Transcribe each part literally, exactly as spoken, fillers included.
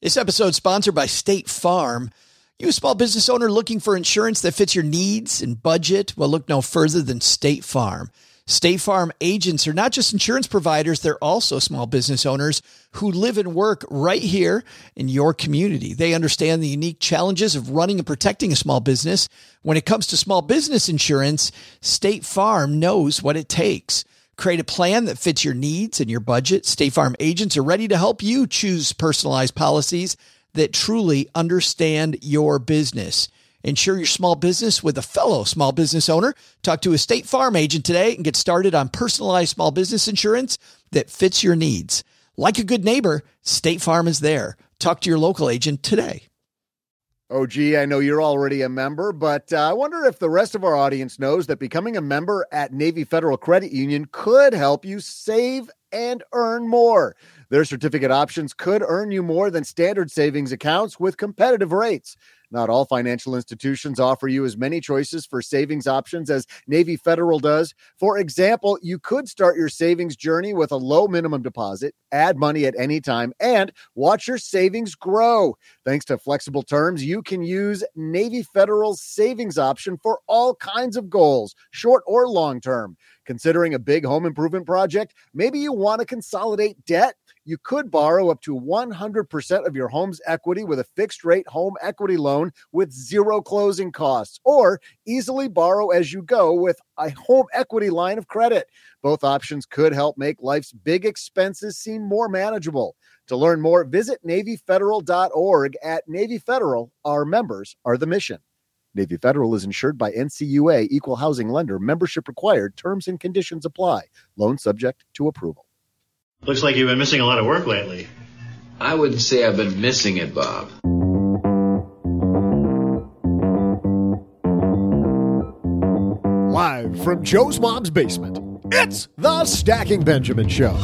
This episode is sponsored by State Farm. You a small business owner looking for insurance that fits your needs and budget? Well, look no further than State Farm. State Farm agents are not just insurance providers, they're also small business owners who live and work right here in your community. They understand the unique challenges of running and protecting a small business. When it comes to small business insurance, State Farm knows what it takes. Create a plan that fits your needs and your budget. State Farm agents are ready to help you choose personalized policies that truly understand your business. Insure your small business with a fellow small business owner. Talk to a State Farm agent today and get started on personalized small business insurance that fits your needs. Like a good neighbor, State Farm is there. Talk to your local agent today. Oh, gee, I know you're already a member, but uh, I wonder if the rest of our audience knows that becoming a member at Navy Federal Credit Union could help you save and earn more. Their certificate options could earn you more than standard savings accounts with competitive rates. Not all financial institutions offer you as many choices for savings options as Navy Federal does. For example, you could start your savings journey with a low minimum deposit, add money at any time, and watch your savings grow. Thanks to flexible terms, you can use Navy Federal's savings option for all kinds of goals, short or long term. Considering a big home improvement project, maybe you want to consolidate debt. You could borrow up to one hundred percent of your home's equity with a fixed-rate home equity loan with zero closing costs, or easily borrow as you go with a home equity line of credit. Both options could help make life's big expenses seem more manageable. To learn more, visit Navy Federal dot org. At Navy Federal, our members are the mission. Navy Federal is insured by N C U A, Equal Housing Lender. Membership required. Terms and conditions apply. Loan subject to approval. Looks like you've been missing a lot of work lately. I wouldn't say I've been missing it, Bob. Live from Joe's mom's basement, it's the Stacking Benjamin Show.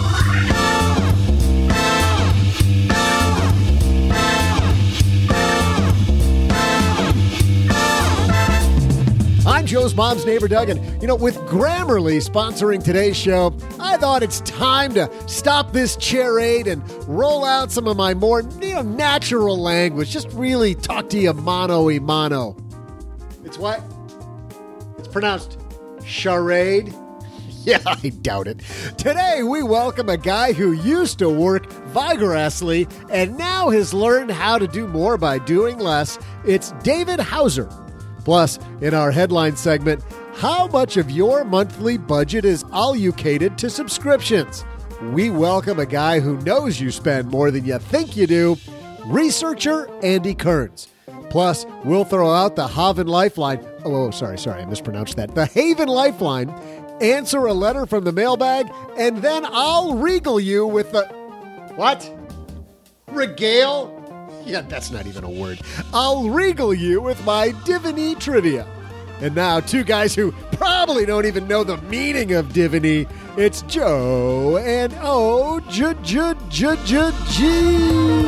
I'm Joe's mom's neighbor, Doug, and, you know, with Grammarly sponsoring today's show, I thought it's time to stop this charade and roll out some of my more, you know, natural language. Just really talk to you mano-y-mano. It's what? It's pronounced charade? Yeah, I doubt it. Today, we welcome a guy who used to work vigorously and now has learned how to do more by doing less. It's David Hauser. Plus, in our headline segment, how much of your monthly budget is allocated to subscriptions? We welcome a guy who knows you spend more than you think you do, researcher Andy Kearns. Plus, we'll throw out the Haven Lifeline. Oh, oh, sorry, sorry, I mispronounced that. The Haven Lifeline, answer a letter from the mailbag, and then I'll regal you with the... What? Regale? Yeah, that's not even a word. I'll regal you with my Diviny trivia. And now, two guys who probably don't even know the meaning of Diviny. It's Joe and O J J J J G.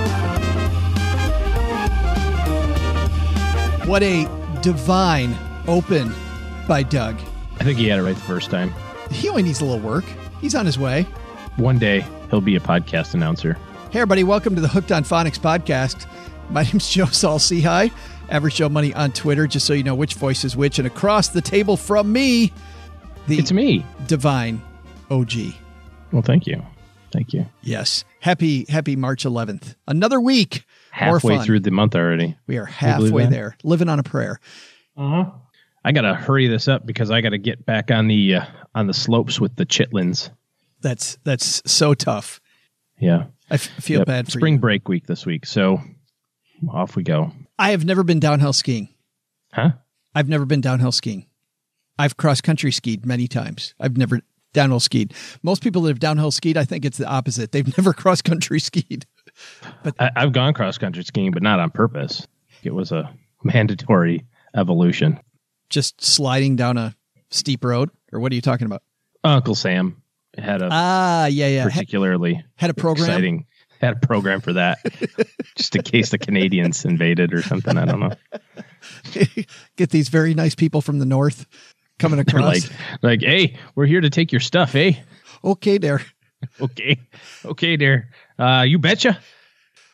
What a divine open by Doug. I think he had it right the first time. He only needs a little work. He's on his way. One day, he'll be a podcast announcer. Hey, everybody. Welcome to the Hooked on Phonics podcast. My name's Joe Saul-Sehy, Average Joe Money on Twitter, just so you know which voice is which. And across the table from me, the it's me, divine O G. Well, thank you. Thank you. Yes. Happy, happy March eleventh. Another week. Halfway more fun. Through the month already. We are halfway there. Living on a prayer. Uh-huh. I got to hurry this up because I got to get back on the uh, on the slopes with the chitlins. That's that's so tough. Yeah. I f- feel yep. bad for Spring you. break week this week, so off we go. I have never been downhill skiing. Huh? I've never been downhill skiing. I've cross-country skied many times. I've never downhill skied. Most people that have downhill skied, I think it's the opposite. They've never cross-country skied. But I, I've gone cross-country skiing, but not on purpose. It was a mandatory evolution. Just sliding down a steep road? Or what are you talking about? Uncle Sam had a ah, yeah, yeah. particularly had a program? exciting had a program for that, just in case the Canadians invaded or something. I don't know. Get these very nice people from the north coming across. like, like, hey, we're here to take your stuff, eh? Okay, there. Okay, okay, there. Uh, you betcha.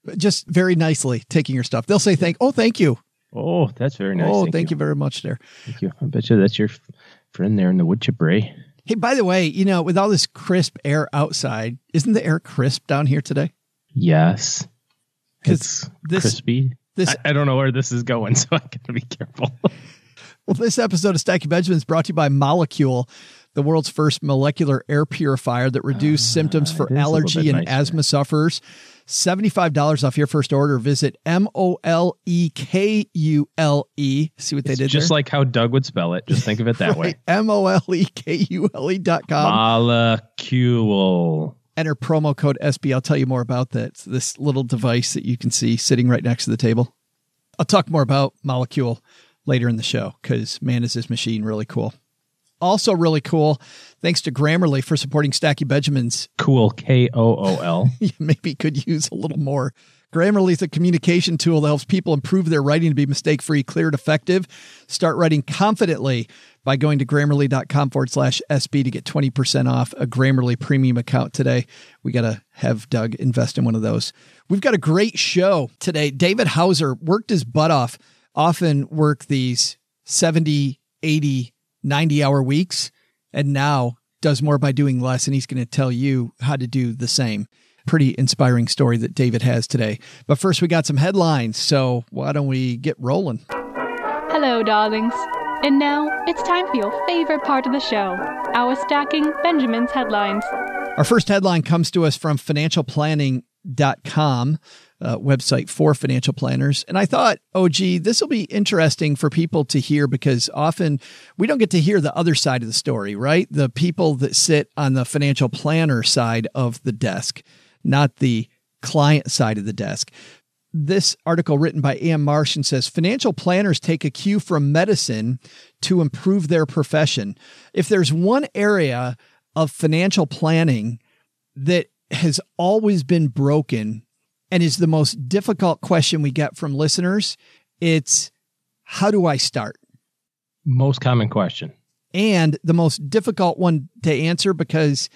Just very nicely taking your stuff. They'll say, thank, oh, thank you. Oh, that's very nice. Oh, thank, thank you. you very much there. Thank you. I bet you that's your f- friend there in the wood chipper. Eh? Hey, by the way, you know, with all this crisp air outside, isn't the air crisp down here today? Yes. Because It's this, crispy. this, I, I don't know where this is going, so I got to be careful. well, this episode of Stacking Benjamin is brought to you by Molecule, the world's first molecular air purifier that reduces uh, symptoms for allergy and nicer. asthma sufferers. seventy-five dollars off your first order. Visit M O L E K U L E. See what they it's did just there? like how Doug would spell it. Just think of it that right. way. M O L E K U L E dot com. Molecule. Enter promo code S B. I'll tell you more about that. It's this little device that you can see sitting right next to the table. I'll talk more about Molecule later in the show because, man, is this machine really cool. Also really cool, thanks to Grammarly for supporting Stacking Benjamins. Cool, K O O L. Maybe could use a little more. Grammarly is a communication tool that helps people improve their writing to be mistake-free, clear, and effective. Start writing confidently by going to grammarly.com forward slash SB to get twenty percent off a Grammarly premium account today. We got to have Doug invest in one of those. We've got a great show today. David Hauser worked his butt off, often work these seventy, eighty, ninety hour weeks, and now does more by doing less. And he's going to tell you how to do the same. Pretty inspiring story that David has today. But first, we got some headlines. So why don't we get rolling? Hello, darlings. And now it's time for your favorite part of the show, our Stacking Benjamin's headlines. Our first headline comes to us from financial planning dot com. Uh, website for financial planners. And I thought, oh, gee, this will be interesting for people to hear because often we don't get to hear the other side of the story, right? The people that sit on the financial planner side of the desk, not the client side of the desk. This article written by Ann Martian says, financial planners take a cue from medicine to improve their profession. If there's one area of financial planning that has always been broken and is the most difficult question we get from listeners, it's how do I start? Most common question. And the most difficult one to answer because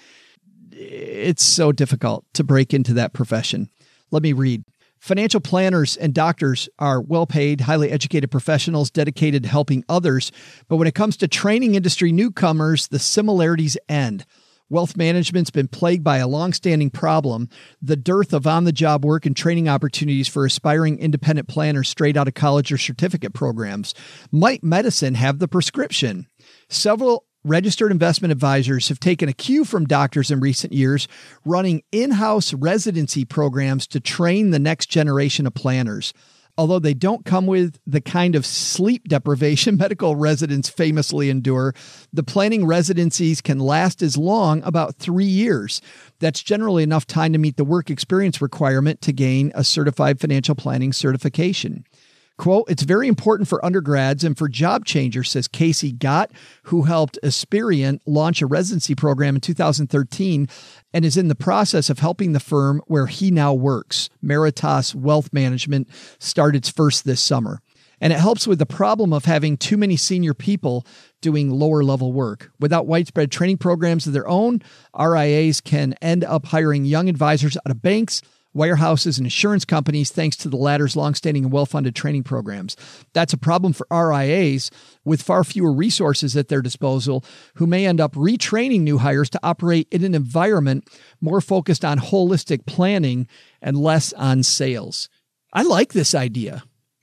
it's so difficult to break into that profession. Let me read. Financial planners and doctors are well-paid, highly educated professionals dedicated to helping others. But when it comes to training industry newcomers, the similarities end. Wealth management's been plagued by a long-standing problem, the dearth of on-the-job work and training opportunities for aspiring independent planners straight out of college or certificate programs. Might medicine have the prescription? Several registered investment advisors have taken a cue from doctors in recent years, running in-house residency programs to train the next generation of planners. Although they don't come with the kind of sleep deprivation medical residents famously endure, the planning residencies can last as long, about three years. That's generally enough time to meet the work experience requirement to gain a certified financial planning certification. Quote, it's very important for undergrads and for job changers, says Casey Gott, who helped Aspirian launch a residency program in two thousand thirteen and is in the process of helping the firm where he now works. Meritas Wealth Management started its first this summer. And it helps with the problem of having too many senior people doing lower level work. Without widespread training programs of their own, R I As can end up hiring young advisors out of banks, wirehouses, and insurance companies, thanks to the latter's longstanding and well-funded training programs. That's a problem for R I As with far fewer resources at their disposal, who may end up retraining new hires to operate in an environment more focused on holistic planning and less on sales. I like this idea.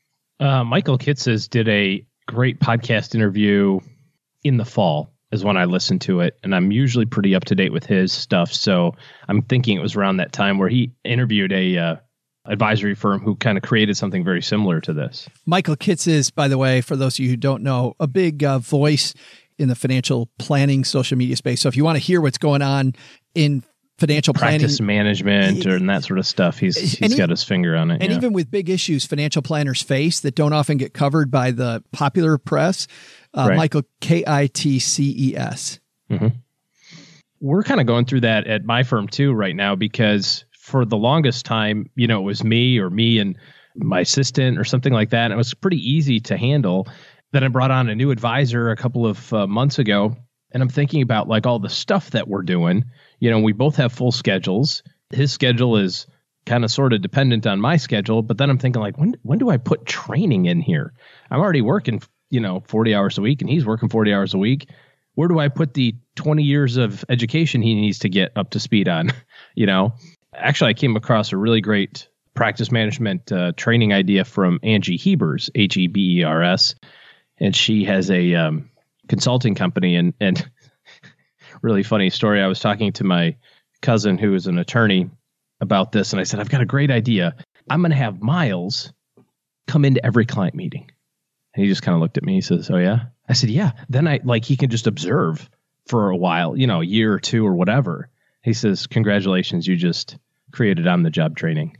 Uh, Michael Kitces did a great podcast interview in the fall is when I listened to it, and I'm usually pretty up to date with his stuff. So I'm thinking it was around that time where he interviewed a uh, advisory firm who kind of created something very similar to this. Michael Kitces, by the way, for those of you who don't know, a big uh, voice in the financial planning social media space. So if you want to hear what's going on in financial practice planning, management or, and that sort of stuff, he's he's got his finger on it. And yeah. even with big issues financial planners face that don't often get covered by the popular press, uh, right. Michael, K I T C E S. Mm-hmm. We're kind of going through that at my firm too right now, because for the longest time, you know, it was me or me and my assistant or something like that. And it was pretty easy to handle. Then I brought on a new advisor a couple of uh, months ago, and I'm thinking about like all the stuff that we're doing. You know, we both have full schedules. His schedule is kind of sort of dependent on my schedule. But then I'm thinking like, when when do I put training in here? I'm already working, you know, forty hours a week and he's working forty hours a week. Where do I put the twenty years of education he needs to get up to speed on? You know, actually, I came across a really great practice management uh, training idea from Angie Hebers, H E B E R S. And she has a um, consulting company. And, and really funny story. I was talking to my cousin who is an attorney about this. And I said, I've got a great idea. I'm going to have Miles come into every client meeting. And he just kind of looked at me. He says, oh, yeah. I said, yeah. Then I like he can just observe for a while, you know, a year or two or whatever. He says, congratulations, you just created on the job training.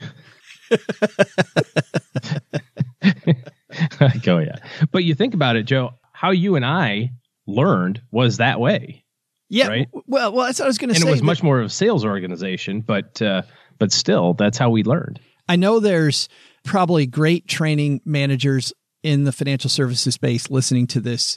I go, yeah. But you think about it, Joe, how you and I learned was that way. Yeah. Right? Well, well, that's what I was going to say. And it was much more of a sales organization, but uh, but still, that's how we learned. I know there's probably great training managers in the financial services space listening to this.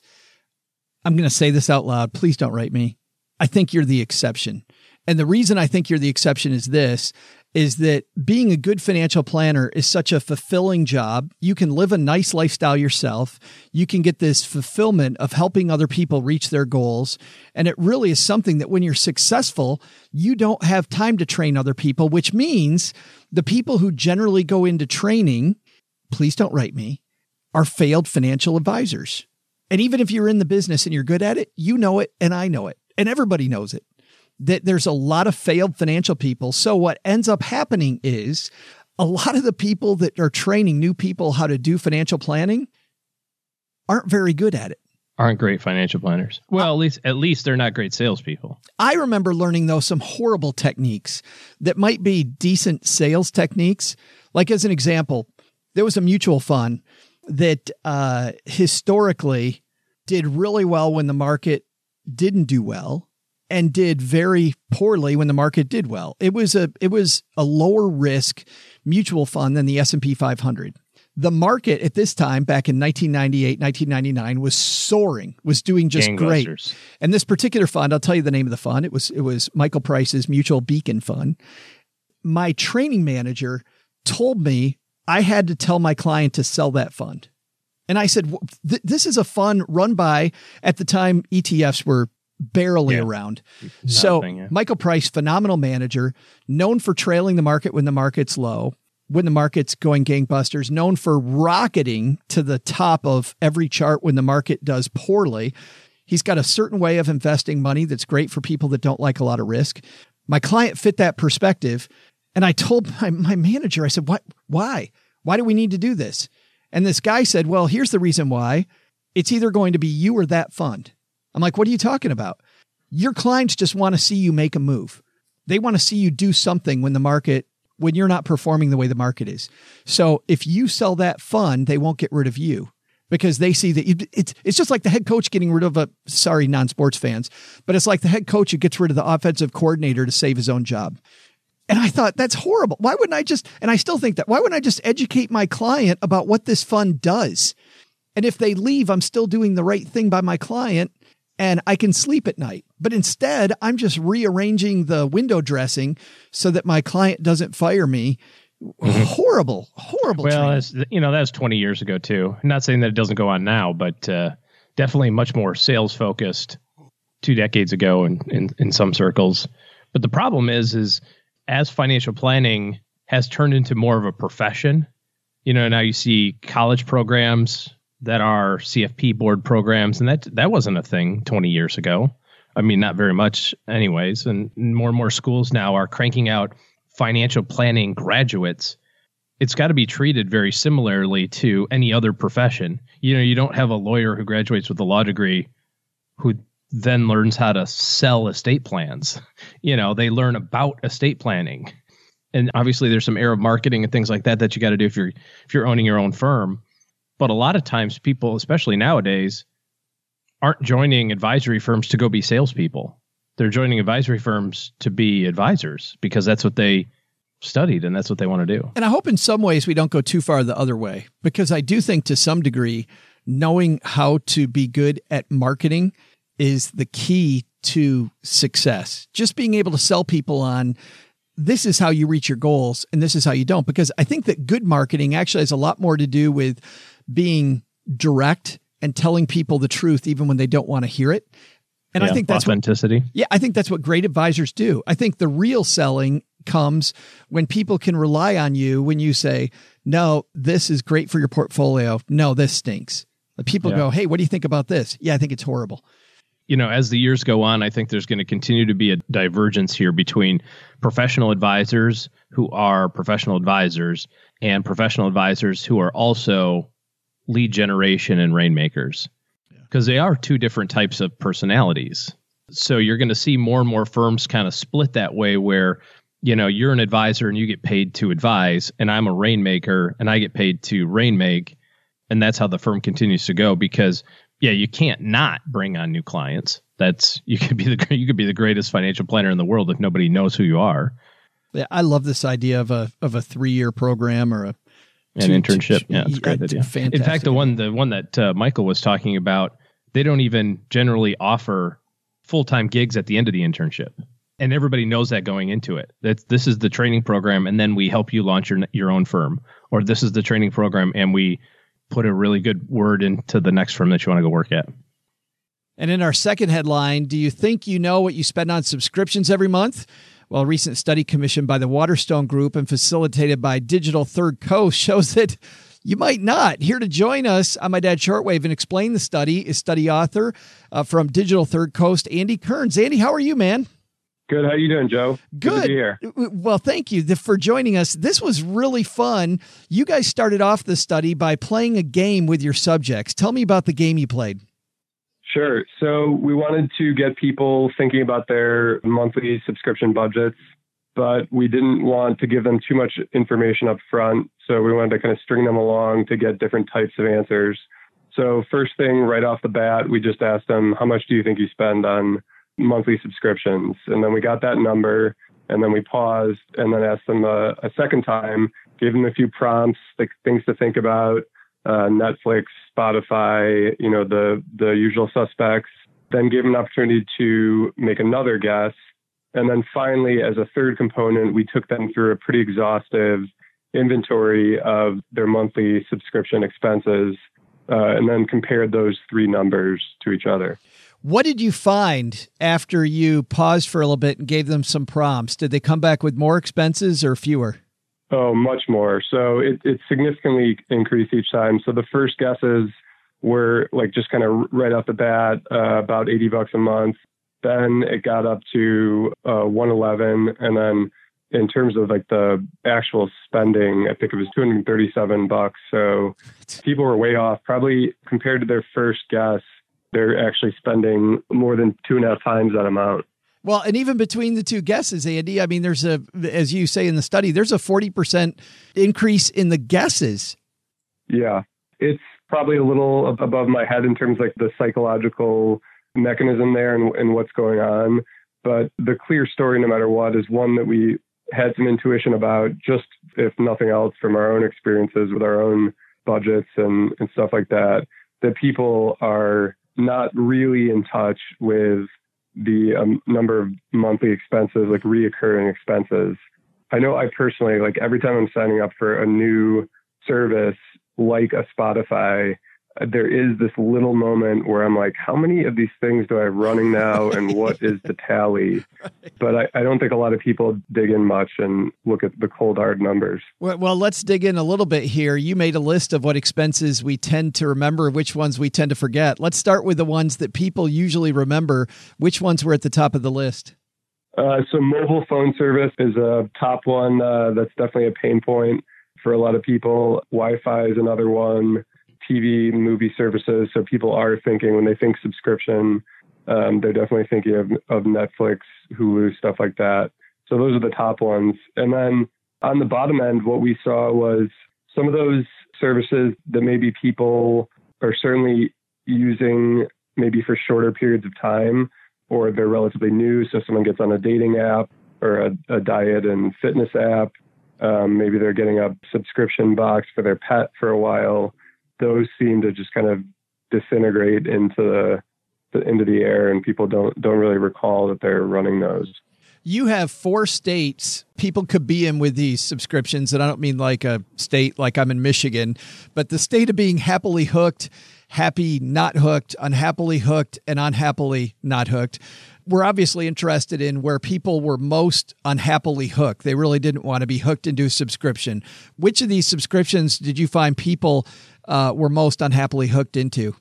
I'm going to say this out loud. Please don't write me. I think you're the exception. And the reason I think you're the exception is this, is that being a good financial planner is such a fulfilling job. You can live a nice lifestyle yourself. You can get this fulfillment of helping other people reach their goals. And it really is something that when you're successful, you don't have time to train other people, which means the people who generally go into training, please don't write me, are failed financial advisors. And even if you're in the business and you're good at it, you know it and I know it and everybody knows it, that there's a lot of failed financial people. So what ends up happening is a lot of the people that are training new people how to do financial planning aren't very good at it. Aren't great financial planners. Well, at least at least they're not great salespeople. I remember learning, though, some horrible techniques that might be decent sales techniques. Like as an example, there was a mutual fund that uh, historically did really well when the market didn't do well and did very poorly when the market did well. It was a it was a lower risk mutual fund than the S and P five hundred. The market at this time, back in nineteen ninety-eight, nineteen ninety-nine, was soaring, was doing just great. And this particular fund, I'll tell you the name of the fund. It was it was Michael Price's Mutual Beacon Fund. My training manager told me I had to tell my client to sell that fund. And I said, th- this is a fund run by, at the time, E T Fs were barely yeah. around. Nothing, so yeah. Michael Price, phenomenal manager, known for trailing the market when the market's low, when the market's going gangbusters, known for rocketing to the top of every chart when the market does poorly. He's got a certain way of investing money that's great for people that don't like a lot of risk. My client fit that perspective. And I told my, my manager, I said, what, why? Why do we need to do this? And this guy said, well, here's the reason why. It's either going to be you or that fund. I'm like, what are you talking about? Your clients just want to see you make a move. They want to see you do something when the market, when you're not performing the way the market is. So if you sell that fund, they won't get rid of you because they see that you, it's, it's just like the head coach getting rid of a, sorry, non-sports fans, but it's like the head coach who gets rid of the offensive coordinator to save his own job. And I thought, that's horrible. Why wouldn't I just, and I still think that, why wouldn't I just educate my client about what this fund does? And if they leave, I'm still doing the right thing by my client and I can sleep at night. But instead, I'm just rearranging the window dressing so that my client doesn't fire me. Mm-hmm. Horrible, horrible. Well, that's, you know, that's twenty years ago too. I'm not saying that it doesn't go on now, but uh, definitely much more sales focused two decades ago in, in, in some circles. But the problem is, is as financial planning has turned into more of a profession, you know, now you see college programs that are C F P board programs, and that that wasn't a thing twenty years ago. I mean, not very much anyways. And more and more schools now are cranking out financial planning graduates. It's got to be treated very similarly to any other profession. You know, you don't have a lawyer who graduates with a law degree who then learns how to sell estate plans. You know, they learn about estate planning. And obviously there's some Arab marketing and things like that that you got to do if you're if you're owning your own firm. But a lot of times people, especially nowadays, aren't joining advisory firms to go be salespeople. They're joining advisory firms to be advisors because that's what they studied and that's what they want to do. And I hope in some ways we don't go too far the other way, because I do think to some degree, knowing how to be good at marketing is the key to success. Just being able to sell people on this is how you reach your goals and this is how you don't. Because I think that good marketing actually has a lot more to do with being direct and telling people the truth, even when they don't want to hear it. And yeah, I think that's authenticity. What, yeah, I think that's what great advisors do. I think the real selling comes when people can rely on you when you say, no, this is great for your portfolio. No, this stinks. The people yeah. go, hey, what do you think about this? Yeah, I think it's horrible. You know, as the years go on, I think there's going to continue to be a divergence here between professional advisors who are professional advisors and professional advisors who are also lead generation and rainmakers, because they are two different types of personalities. So you're going to see more and more firms kind of split that way where, you know, you're an advisor and you get paid to advise, and I'm a rainmaker and I get paid to rainmake. And that's how the firm continues to go, because yeah, you can't not bring on new clients. That's you could be the you could be the greatest financial planner in the world if nobody knows who you are. Yeah, I love this idea of a of a three year program or a an two, internship. Two, yeah, it's a great yeah, idea. Fantastic. In fact, the one the one that uh, Michael was talking about, they don't even generally offer full time gigs at the end of the internship, and everybody knows that going into it. That this is the training program, and then we help you launch your your own firm, or this is the training program, and we put a really good word into the next firm that you want to go work at. And in our second headline, do you think you know what you spend on subscriptions every month? Well, a recent study commissioned by the Waterstone Group and facilitated by Digital Third Coast shows that you might not. Here to join us on My Dad Shortwave and explain the study is study author uh, from Digital Third Coast, Andy Kearns. Andy, how are you, man? Good. How you doing, Joe? Good. Good to be here. Well, thank you for joining us. This was really fun. You guys started off the study by playing a game with your subjects. Tell me about the game you played. Sure. So we wanted to get people thinking about their monthly subscription budgets, but we didn't want to give them too much information up front. So we wanted to kind of string them along to get different types of answers. So first thing right off the bat, we just asked them, how much do you think you spend on monthly subscriptions? And then we got that number, and then we paused and then asked them a, a second time, gave them a few prompts, like things to think about, uh, Netflix, Spotify, you know, the, the usual suspects, then gave them an opportunity to make another guess. And then finally, as a third component, we took them through a pretty exhaustive inventory of their monthly subscription expenses, uh, and then compared those three numbers to each other. What did you find after you paused for a little bit and gave them some prompts? Did they come back with more expenses or fewer? Oh, much more. So it, it significantly increased each time. So the first guesses were like just kind of right off the bat, uh, about eighty bucks a month. Then it got up to uh, one eleven. And then in terms of like the actual spending, I think it was two hundred thirty-seven bucks. So people were way off, probably compared to their first guess. They're actually spending more than two and a half times that amount. Well, and even between the two guesses, Andy, I mean, there's a, as you say in the study, there's a forty percent increase in the guesses. Yeah, it's probably a little above my head in terms of like the psychological mechanism there and, and what's going on. But the clear story, no matter what, is one that we had some intuition about, just if nothing else from our own experiences with our own budgets and, and stuff like that, that people are not really in touch with the um, number of monthly expenses, like reoccurring expenses. I know I personally, like every time I'm signing up for a new service, like a Spotify, there is this little moment where I'm like, how many of these things do I have running now? And what is the tally? But I, I don't think a lot of people dig in much and look at the cold hard numbers. Well, well, let's dig in a little bit here. You made a list of what expenses we tend to remember, which ones we tend to forget. Let's start with the ones that people usually remember. Which ones were at the top of the list? Uh, so mobile phone service is a top one. Uh, that's definitely a pain point for a lot of people. Wi-Fi is another one. T V, movie services. So people are thinking, when they think subscription, um, they're definitely thinking of, of Netflix, Hulu, stuff like that. So those are the top ones. And then on the bottom end, what we saw was some of those services that maybe people are certainly using maybe for shorter periods of time, or they're relatively new. So someone gets on a dating app or a, a diet and fitness app. Um, maybe they're getting a subscription box for their pet for a while. Those seem to just kind of disintegrate into the, the into the air, and people don't don't really recall that they're running those. You have four states people could be in with these subscriptions. And I don't mean like a state like I'm in Michigan, but the state of being happily hooked, happy not hooked, unhappily hooked, and unhappily not hooked. We're obviously interested in where people were most unhappily hooked. They really didn't want to be hooked into a subscription. Which of these subscriptions did you find people uh, were most unhappily hooked into?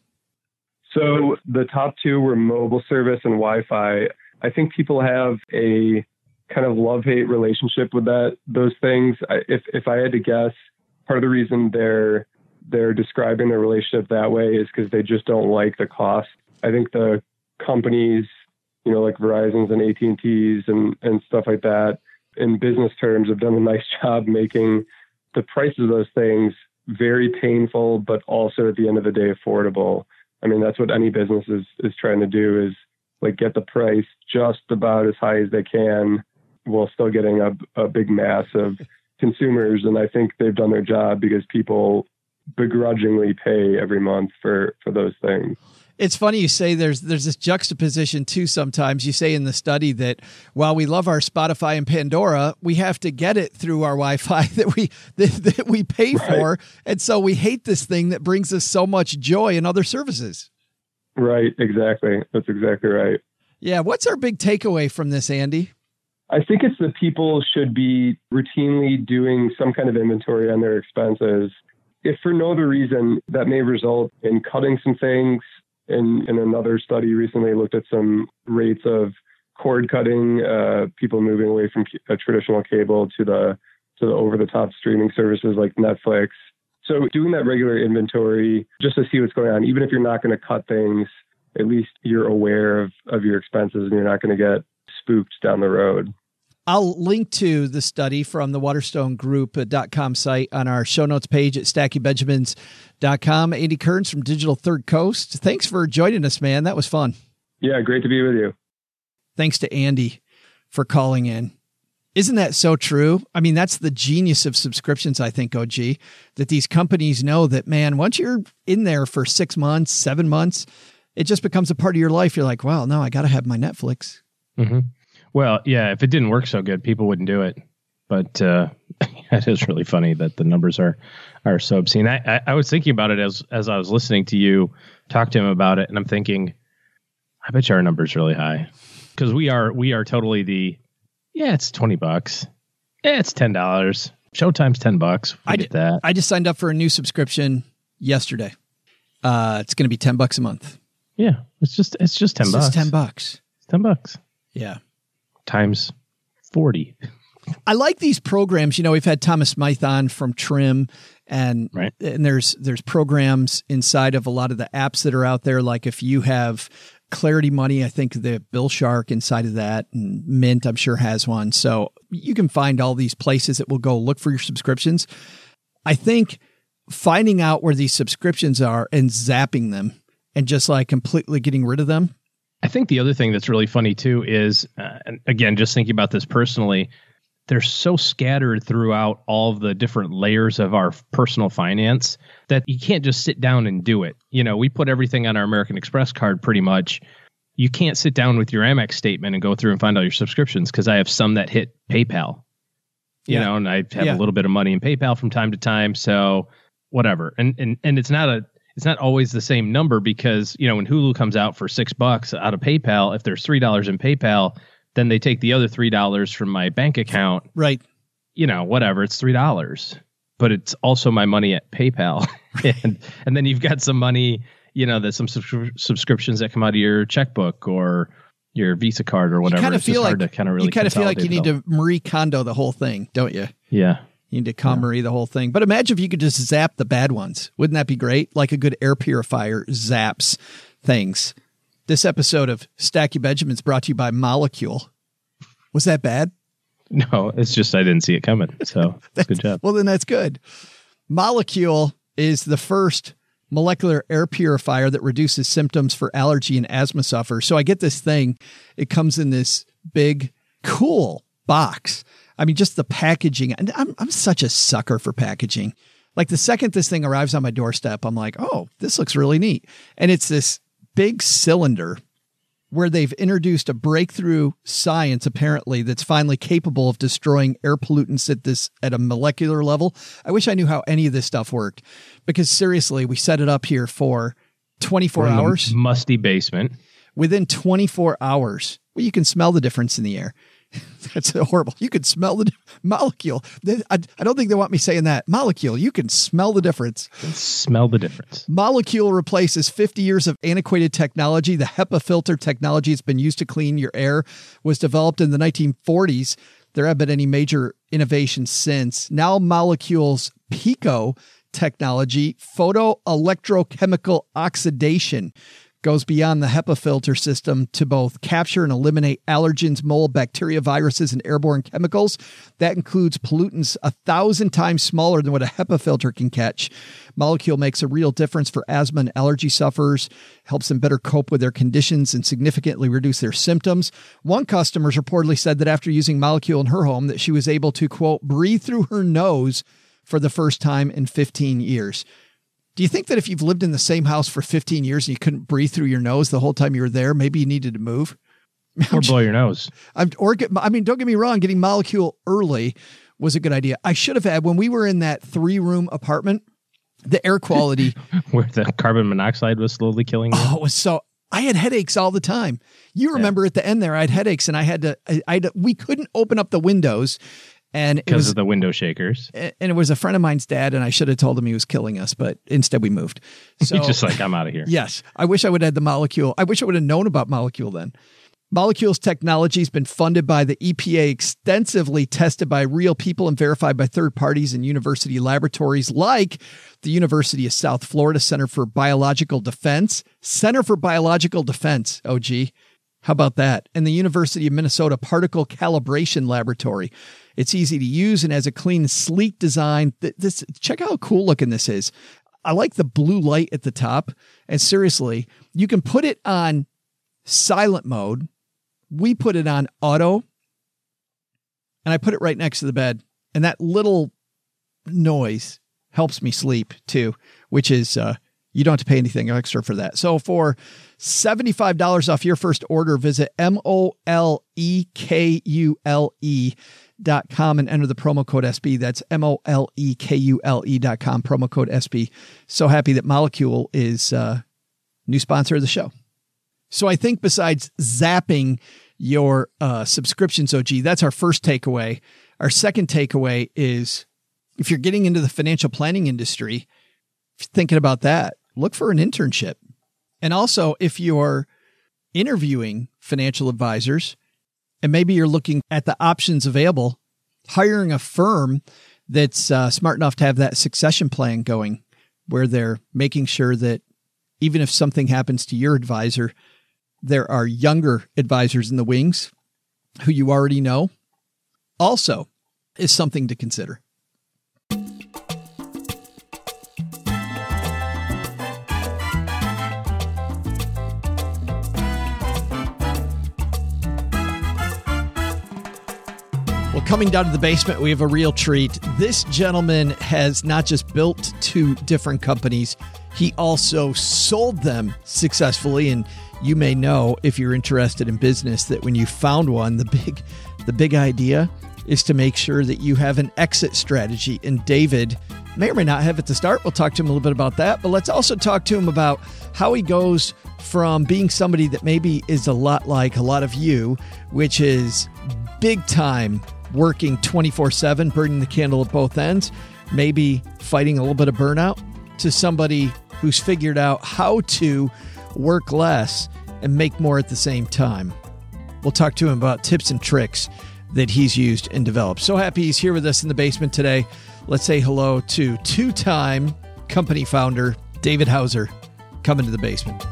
So the top two were mobile service and Wi-Fi. I think people have a kind of love-hate relationship with that, those things. I, if if I had to guess, part of the reason they're they're describing their relationship that way is because they just don't like the cost. I think the companies, you know, like Verizon's and A T and T's and, and stuff like that, in business terms, have done a nice job making the price of those things very painful, but also at the end of the day, affordable. I mean, that's what any business is, is trying to do, is like get the price just about as high as they can while still getting a, a big mass of consumers. And I think they've done their job because people begrudgingly pay every month for, for those things. It's funny you say there's there's this juxtaposition too. Sometimes you say in the study that while we love our Spotify and Pandora, we have to get it through our Wi-Fi that we that, that we pay right. for, and so we hate this thing that brings us so much joy in other services. Right. Exactly. That's exactly right. Yeah. What's our big takeaway from this, Andy? I think it's that people should be routinely doing some kind of inventory on their expenses. If for no other reason, that may result in cutting some things. In, in another study recently looked at some rates of cord cutting, uh, people moving away from a traditional cable to the to the over-the-top streaming services like Netflix. So doing that regular inventory just to see what's going on, even if you're not going to cut things, at least you're aware of, of your expenses and you're not going to get spooked down the road. I'll link to the study from the waterstone group dot com site on our show notes page at stacky benjamins dot com. Andy Kearns from Digital Third Coast. Thanks for joining us, man. That was fun. Yeah, great to be with you. Thanks to Andy for calling in. Isn't that so true? I mean, that's the genius of subscriptions, I think, O G, that these companies know that, man, once you're in there for six months, seven months, it just becomes a part of your life. You're like, wow, no, I got to have my Netflix. Mm-hmm. Well, yeah, if it didn't work so good, people wouldn't do it. But uh, it is really funny that the numbers are are so obscene. I, I, I was thinking about it as as I was listening to you talk to him about it, and I'm thinking, I bet you our number's really high, because we are we are totally the yeah, it's twenty bucks, yeah, it's ten dollars. Showtime's ten bucks. I get that. I just signed up for a new subscription yesterday. Uh, it's going to be ten bucks a month. Yeah, it's just it's just ten it's bucks. Just ten bucks. It's ten bucks. Yeah. Times forty. I like these programs. You know, we've had Thomas Smythe on from Trim, and right. and there's there's programs inside of a lot of the apps that are out there. Like if you have Clarity Money, I think the Bill Shark inside of that, and Mint, I'm sure, has one. So you can find all these places that will go look for your subscriptions. I think finding out where these subscriptions are and zapping them and just like completely getting rid of them. I think the other thing that's really funny too is, uh, and again, just thinking about this personally, they're so scattered throughout all of the different layers of our personal finance that you can't just sit down and do it. You know, we put everything on our American Express card pretty much. You can't sit down with your Amex statement and go through and find all your subscriptions, because I have some that hit PayPal, you yeah. know, and I have yeah. a little bit of money in PayPal from time to time. So whatever. And, and, and it's not a, It's not always the same number, because, you know, when Hulu comes out for six bucks out of PayPal, if there's three dollars in PayPal, then they take the other three dollars from my bank account. Right. You know, whatever. It's three dollars, but it's also my money at PayPal. and and then you've got some money, you know, there's some subscri- subscriptions that come out of your checkbook or your Visa card or whatever. You kind of it's feel just like, hard to kind of really you kind of feel like you need all. to Marie Kondo the whole thing, don't you? Yeah. You need to Comrie yeah. the whole thing. But imagine if you could just zap the bad ones. Wouldn't that be great? Like a good air purifier zaps things. This episode of Stacky Benjamins brought to you by Molecule. Was that bad? No, it's just I didn't see it coming. So good job. Well, then that's good. Molecule is the first molecular air purifier that reduces symptoms for allergy and asthma sufferers. So I get this thing. It comes in this big, cool box. I mean, just the packaging. And I'm I'm such a sucker for packaging. Like the second this thing arrives on my doorstep, I'm like, oh, this looks really neat. And it's this big cylinder where they've introduced a breakthrough science, apparently, that's finally capable of destroying air pollutants at this at a molecular level. I wish I knew how any of this stuff worked, because seriously, we set it up here for twenty-four hours. Musty basement. Within twenty-four hours, well, you can smell the difference in the air. That's horrible. You can smell the molecule. I, I don't think they want me saying that. Molecule. You can smell the difference. Smell the difference. Molecule replaces fifty years of antiquated technology. The HEPA filter technology that's been used to clean your air was developed in the nineteen forties. There haven't been any major innovations since. Now Molecule's PICO technology, photoelectrochemical oxidation, goes beyond the HEPA filter system to both capture and eliminate allergens, mold, bacteria, viruses, and airborne chemicals. That includes pollutants a thousand times smaller than what a HEPA filter can catch. Molecule makes a real difference for asthma and allergy sufferers, helps them better cope with their conditions and significantly reduce their symptoms. One customer reportedly said that after using Molecule in her home, that she was able to, quote, breathe through her nose for the first time in fifteen years. Do you think that if you've lived in the same house for fifteen years and you couldn't breathe through your nose the whole time you were there, maybe you needed to move? Or blow your nose. I'm, or get, I mean, don't get me wrong, getting Molecule early was a good idea. I should have had, when we were in that three-room apartment, the air quality... Where the carbon monoxide was slowly killing you? Oh, it was so... I had headaches all the time. You remember yeah. at the end there, I had headaches and I had to... I, I had to, we couldn't open up the windows. And it because was, of the window shakers. And it was a friend of mine's dad, and I should have told him he was killing us, but instead we moved. So He's just like, I'm out of here. Yes. I wish I would have had the Molecule. I wish I would have known about Molecule then. Molecule's technology has been funded by the E P A, extensively tested by real people and verified by third parties and university laboratories like the University of South Florida Center for Biological Defense. Center for Biological Defense, O G. How about that? And the University of Minnesota Particle Calibration Laboratory. It's easy to use and has a clean, sleek design. This, check out how cool looking this is. I like the blue light at the top. And seriously, you can put it on silent mode. We put it on auto. And I put it right next to the bed. And that little noise helps me sleep too, which is, uh, you don't have to pay anything extra for that. So for seventy-five dollars off your first order, visit M O L E K U L E dot com and enter the promo code S B. That's M O L E K U L E dot com, promo code S B. So happy that Molecule is a new sponsor of the show. So I think besides zapping your uh, subscriptions, O G, that's our first takeaway. Our second takeaway is if you're getting into the financial planning industry, if you're thinking about that, look for an internship. And also, if you're interviewing financial advisors and maybe you're looking at the options available, hiring a firm that's uh, smart enough to have that succession plan going where they're making sure that even if something happens to your advisor, there are younger advisors in the wings who you already know, also is something to consider. Coming down to the basement, we have a real treat. This gentleman has not just built two different companies, he also sold them successfully. And you may know, if you're interested in business, that when you found one, the big, the big idea is to make sure that you have an exit strategy. And David may or may not have at the start. We'll talk to him a little bit about that, but let's also talk to him about how he goes from being somebody that maybe is a lot like a lot of you, which is big time working twenty-four seven, burning the candle at both ends, maybe fighting a little bit of burnout, to somebody who's figured out how to work less and make more at the same time. We'll talk to him about tips and tricks that he's used and developed. So happy he's here with us in the basement today. Let's say hello to two-time company founder, David Hauser, coming to the basement.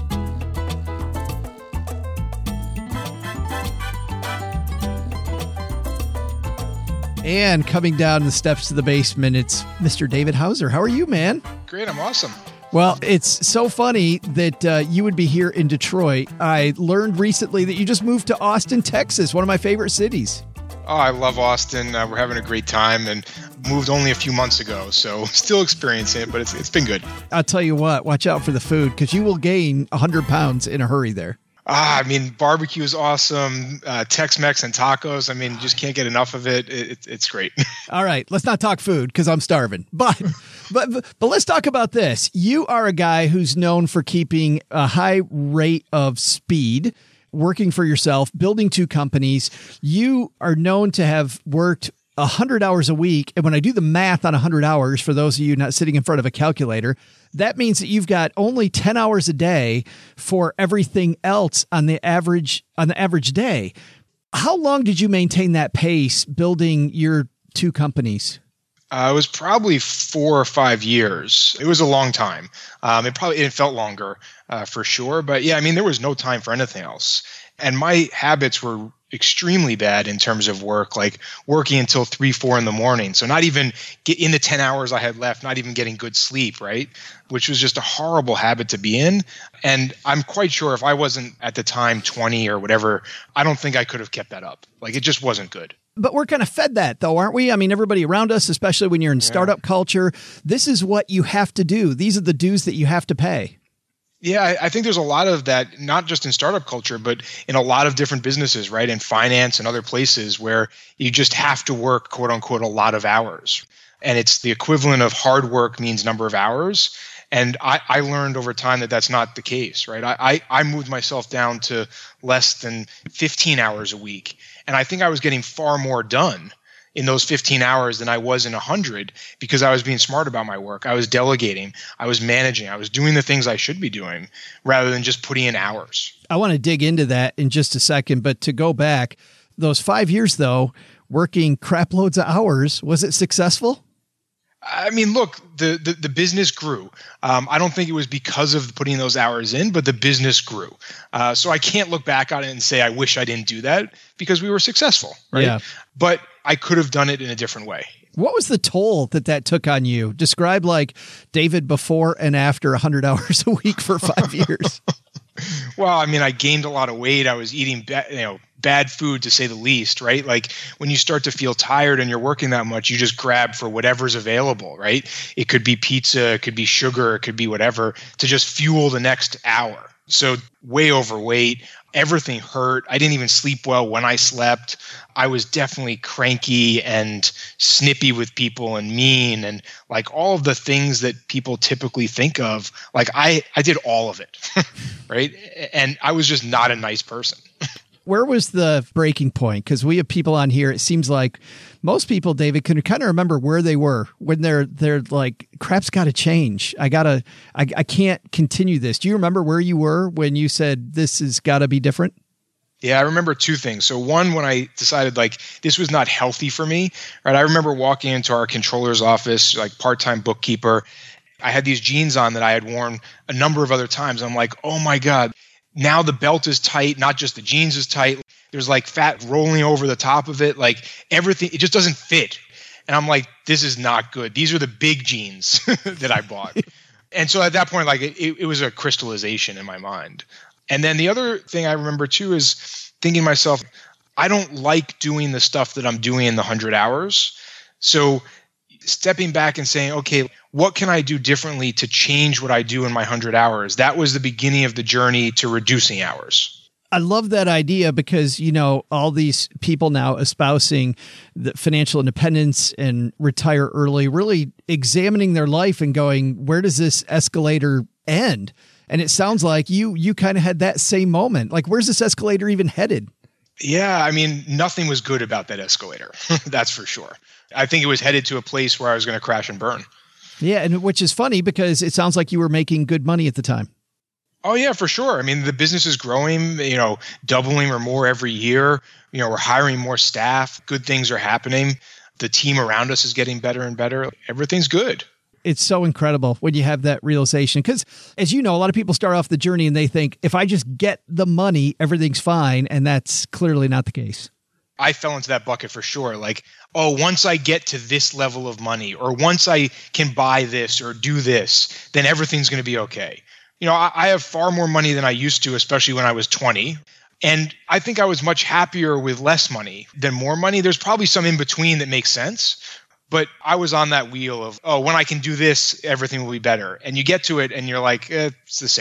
And coming down the steps to the basement, it's Mister David Hauser. How are you, man? Great. I'm awesome. Well, it's so funny that uh, you would be here in Detroit. I learned recently that you just moved to Austin, Texas, one of my favorite cities. Oh, I love Austin. Uh, we're having a great time and moved only a few months ago, so still experiencing it, but it's it's been good. I'll tell you what, watch out for the food because you will gain one hundred pounds in a hurry there. Ah, I mean, barbecue is awesome. Uh, Tex-Mex and tacos. I mean, just can't get enough of it. it, it it's great. All right, let's not talk food because I'm starving. But, but but let's talk about this. You are a guy who's known for keeping a high rate of speed, working for yourself, building two companies. You are known to have worked one hundred hours a week. And when I do the math on one hundred hours, for those of you not sitting in front of a calculator, that means that you've got only ten hours a day for everything else on the average on the average day. How long did you maintain that pace building your two companies? Uh, it was probably four or five years. It was a long time. Um, it probably it felt longer uh, for sure. But yeah, I mean, there was no time for anything else. And my habits were extremely bad in terms of work, like working until three, four in the morning. So not even get in the ten hours I had left, not even getting good sleep, right? Which was just a horrible habit to be in. And I'm quite sure if I wasn't at the time twenty or whatever, I don't think I could have kept that up. Like it just wasn't good. But we're kind of fed that though, aren't we? I mean, everybody around us, especially when you're in startup yeah. culture, this is what you have to do. These are the dues that you have to pay. Yeah, I, I think there's a lot of that, not just in startup culture, but in a lot of different businesses, right? In finance and other places where you just have to work, quote unquote, a lot of hours. And it's the equivalent of hard work means number of hours. And I, I learned over time that that's not the case, right? I, I, I moved myself down to less than fifteen hours a week. And I think I was getting far more done in those fifteen hours than I was in one hundred because I was being smart about my work. I was delegating. I was managing. I was doing the things I should be doing rather than just putting in hours. I want to dig into that in just a second, but to go back, those five years, though, working crap loads of hours, was it successful? I mean, look, the, the, the business grew. Um, I don't think it was because of putting those hours in, but the business grew. Uh, so I can't look back on it and say, I wish I didn't do that because we were successful, right? Yeah. But I could have done it in a different way. What was the toll that that took on you? Describe like David before and after one hundred hours a week for five years. Well, I mean, I gained a lot of weight. I was eating, ba- you know, bad food to say the least, right? Like when you start to feel tired and you're working that much, you just grab for whatever's available, right? It could be pizza, it could be sugar, it could be whatever to just fuel the next hour. So way overweight, everything hurt. I didn't even sleep well when I slept. I was definitely cranky and snippy with people and mean and like all of the things that people typically think of. Like I, I did all of it, right? And I was just not a nice person. Where was the breaking point? Because we have people on here. It seems like most people, David, can kind of remember where they were when they're they're like, crap's got to change. I gotta, I, I can't continue this. Do you remember where you were when you said this has got to be different? Yeah, I remember two things. So one, when I decided like this was not healthy for me, right? I remember walking into our controller's office, like part-time bookkeeper. I had these jeans on that I had worn a number of other times. I'm like, oh my God. Now the belt is tight, not just the jeans is tight. There's like fat rolling over the top of it. Like everything, it just doesn't fit. And I'm like, this is not good. These are the big jeans that I bought. And so at that point, like it, it was a crystallization in my mind. And then the other thing I remember too is thinking to myself, I don't like doing the stuff that I'm doing in the one hundred hours. So stepping back and saying, okay, what can I do differently to change what I do in my one hundred hours? That was the beginning of the journey to reducing hours. I love that idea because, you know, all these people now espousing the financial independence and retire early, really examining their life and going, where does this escalator end? And it sounds like you you kind of had that same moment. Like, where's this escalator even headed? Yeah, I mean, nothing was good about that escalator. That's for sure. I think it was headed to a place where I was going to crash and burn. Yeah, and which is funny because it sounds like you were making good money at the time. Oh, yeah, for sure. I mean, the business is growing, you know, doubling or more every year. You know, we're hiring more staff. Good things are happening. The team around us is getting better and better. Everything's good. It's so incredible when you have that realization. Because as you know, a lot of people start off the journey and they think, if I just get the money, everything's fine. And that's clearly not the case. I fell into that bucket for sure. Like, oh, once I get to this level of money, or once I can buy this or do this, then everything's going to be okay. You know, I, I have far more money than I used to, especially when I was twenty. And I think I was much happier with less money than more money. There's probably some in between that makes sense. But I was on that wheel of, oh, when I can do this, everything will be better. And you get to it and you're like, eh, it's the same.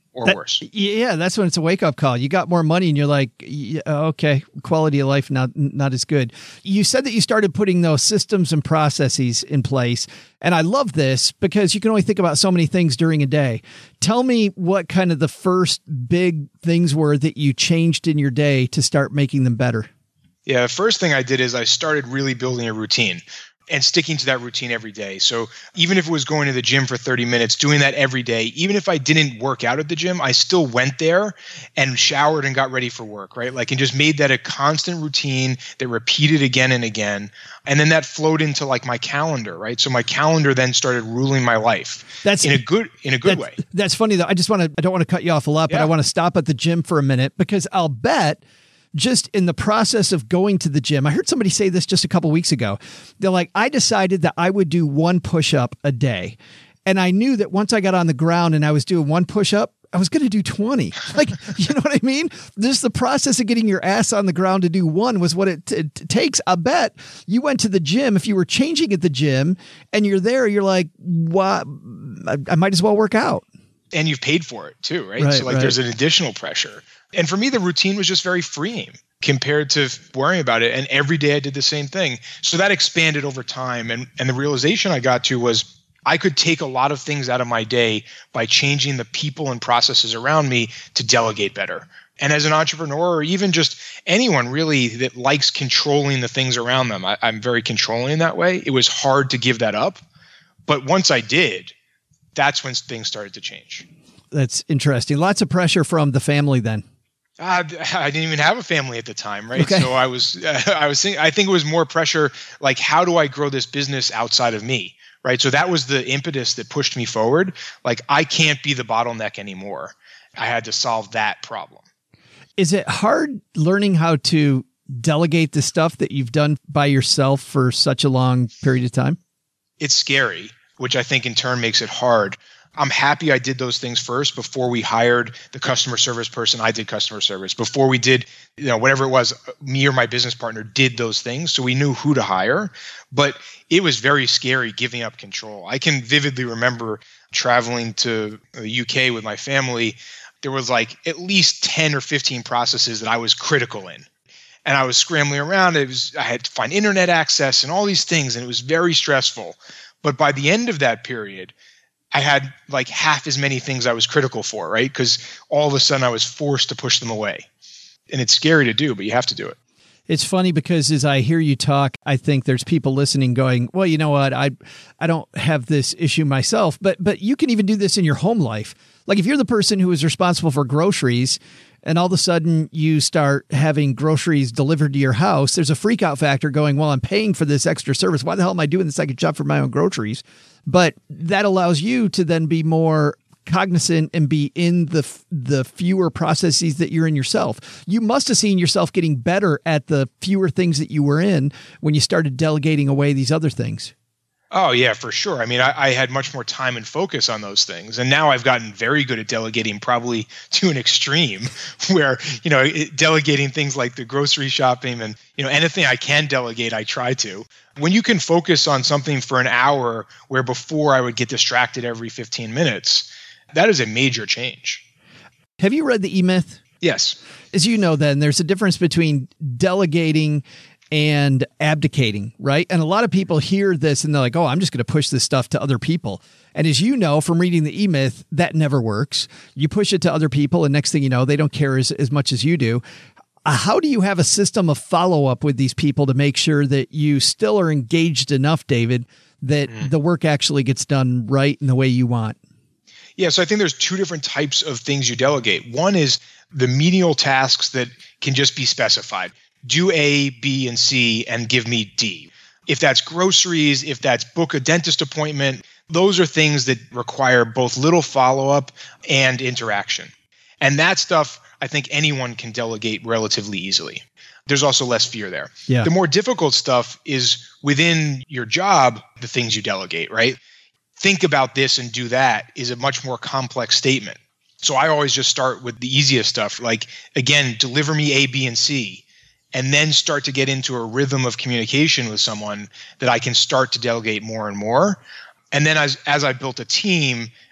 or that, worse. Yeah, that's when it's a wake-up call. You got more money and you're like, yeah, okay, quality of life not not as good. You said that you started putting those systems and processes in place, and I love this because you can only think about so many things during a day. Tell me what kind of the first big things were that you changed in your day to start making them better. Yeah, the first thing I did is I started really building a routine and sticking to that routine every day. So even if it was going to the gym for thirty minutes, doing that every day, even if I didn't work out at the gym, I still went there and showered and got ready for work, right? Like, and just made that a constant routine that repeated again and again. And then that flowed into like my calendar, right? So my calendar then started ruling my life. That's in a good, in a good that's, way. That's funny though. I just want to, I don't want to cut you off a lot, but Yeah. I want to stop at the gym for a minute because I'll bet just in the process of going to the gym, I heard somebody say this just a couple weeks ago. They're like, I decided that I would do one push-up a day. And I knew that once I got on the ground and I was doing one push-up, I was going to do twenty. Like, you know what I mean? Just the process of getting your ass on the ground to do one was what it, t- it takes. I bet you went to the gym. If you were changing at the gym and you're there, you're like, what? I, I might as well work out. And you've paid for it too, right? Right, so like right. there's an additional pressure. And for me, the routine was just very freeing compared to worrying about it. And every day I did the same thing. So that expanded over time. And, and the realization I got to was I could take a lot of things out of my day by changing the people and processes around me to delegate better. And as an entrepreneur, or even just anyone really that likes controlling the things around them, I, I'm very controlling in that way. It was hard to give that up. But once I did, that's when things started to change. That's interesting. Lots of pressure from the family then. Uh, I didn't even have a family at the time, right? Okay. So I was, uh, I was thinking, I think it was more pressure, like, how do I grow this business outside of me, right? So that was the impetus that pushed me forward. Like, I can't be the bottleneck anymore. I had to solve that problem. Is it hard learning how to delegate the stuff that you've done by yourself for such a long period of time? It's scary, which I think in turn makes it hard. I'm happy I did those things first before we hired the customer service person. I did customer service before we did, you know, whatever it was, me or my business partner did those things. So we knew who to hire, but it was very scary giving up control. I can vividly remember traveling to the U K with my family. There was like at least ten or fifteen processes that I was critical in. And I was scrambling around. It was, I had to find internet access and all these things, and it was very stressful. But by the end of that period, I had like half as many things I was critical for, right? Because all of a sudden I was forced to push them away. And it's scary to do, but you have to do it. It's funny because as I hear you talk, I think there's people listening going, well, you know what? I I don't have this issue myself, but but you can even do this in your home life. Like if you're the person who is responsible for groceries and all of a sudden you start having groceries delivered to your house, there's a freak out factor going, well, I'm paying for this extra service. Why the hell am I doing this? I could shop for my own groceries. But that allows you to then be more cognizant and be in the the fewer processes that you're in yourself. You must have seen yourself getting better at the fewer things that you were in when you started delegating away these other things. Oh, yeah, for sure. I mean, I, I had much more time and focus on those things. And now I've gotten very good at delegating, probably to an extreme where, you know, it, delegating things like the grocery shopping and, you know, anything I can delegate, I try to. When you can focus on something for an hour where before I would get distracted every fifteen minutes, that is a major change. Have you read the E-Myth? Yes. As you know, then there's a difference between delegating and abdicating, right? And a lot of people hear this and they're like, oh, I'm just going to push this stuff to other people. And as you know, from reading the E-Myth, that never works. You push it to other people and next thing you know, they don't care as, as much as you do. Uh, how do you have a system of follow-up with these people to make sure that you still are engaged enough, David, that mm. the work actually gets done right in the way you want? Yeah, so I think there's two different types of things you delegate. One is the menial tasks that can just be specified. Do A, B, and C, and give me D. If that's groceries, if that's book a dentist appointment, those are things that require both little follow-up and interaction. And that stuff, I think anyone can delegate relatively easily. There's also less fear there. Yeah. The more difficult stuff is within your job, the things you delegate, right? Think about this and do that is a much more complex statement. So I always just start with the easiest stuff. Like, again, deliver me A, B, and C. And then start to get into a rhythm of communication with someone that I can start to delegate more and more. And then as as I built a team,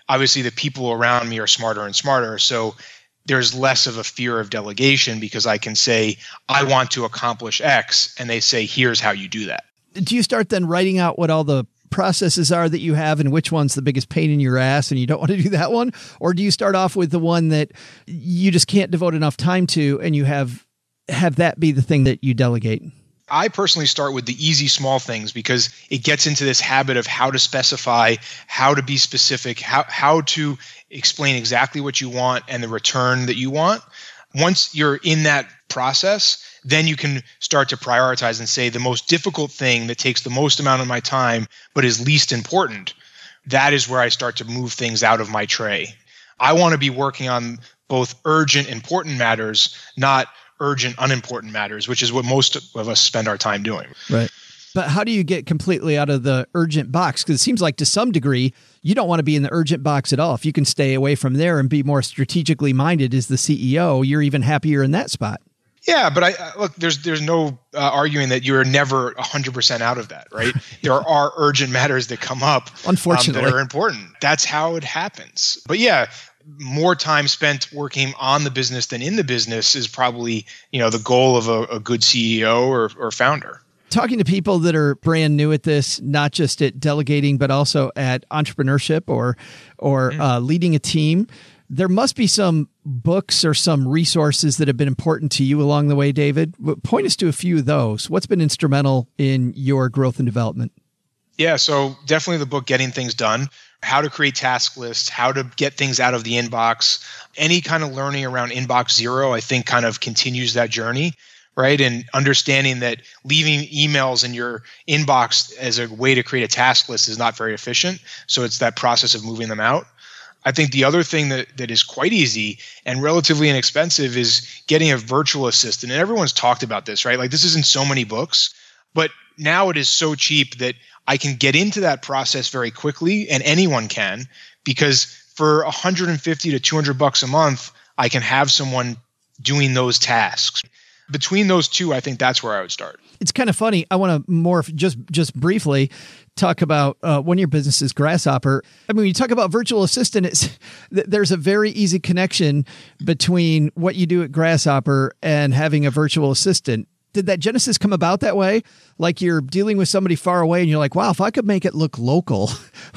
obviously the people around me are smarter and smarter. So there's less of a fear of delegation because I can say, I want to accomplish X, and they say, here's how you do that. Do you start then writing out what all the processes are that you have and which one's the biggest pain in your ass and you don't want to do that one? Or do you start off with the one that you just can't devote enough time to and you have have that be the thing that you delegate? I personally start with the easy, small things because it gets into this habit of how to specify, how to be specific, how how to explain exactly what you want and the return that you want. Once you're in that process, then you can start to prioritize and say the most difficult thing that takes the most amount of my time but is least important. That is where I start to move things out of my tray. I want to be working on both urgent, important matters, not urgent, unimportant matters, which is what most of us spend our time doing. Right. But how do you get completely out of the urgent box? Because it seems like to some degree, you don't want to be in the urgent box at all. If you can stay away from there and be more strategically minded as the C E O, you're even happier in that spot. Yeah, but I look, there's there's no uh, arguing that you're never one hundred percent out of that, right? There are urgent matters that come up, unfortunately, um, that are important. That's how it happens. But yeah, more time spent working on the business than in the business is probably, you know, the goal of a, a good C E O or, or founder. Talking to people that are brand new at this, not just at delegating, but also at entrepreneurship or or mm. uh, leading a team, there must be some books or some resources that have been important to you along the way, David. Point us to a few of those. What's been instrumental in your growth and development? Yeah, so definitely the book, Getting Things Done, how to create task lists, how to get things out of the inbox. Any kind of learning around inbox zero, I think kind of continues that journey, right? And understanding that leaving emails in your inbox as a way to create a task list is not very efficient. So it's that process of moving them out. I think the other thing that, that is quite easy and relatively inexpensive is getting a virtual assistant. And everyone's talked about this, right? Like this is in so many books, but now it is so cheap that I can get into that process very quickly, and anyone can, because for one hundred fifty to two hundred bucks a month, I can have someone doing those tasks. Between those two, I think that's where I would start. It's kind of funny. I want to more just just briefly talk about uh, one of your businesses, Grasshopper. I mean, when you talk about virtual assistant, it's, there's a very easy connection between what you do at Grasshopper and having a virtual assistant. Did that genesis come about that way? Like you're dealing with somebody far away and you're like, wow, if I could make it look local,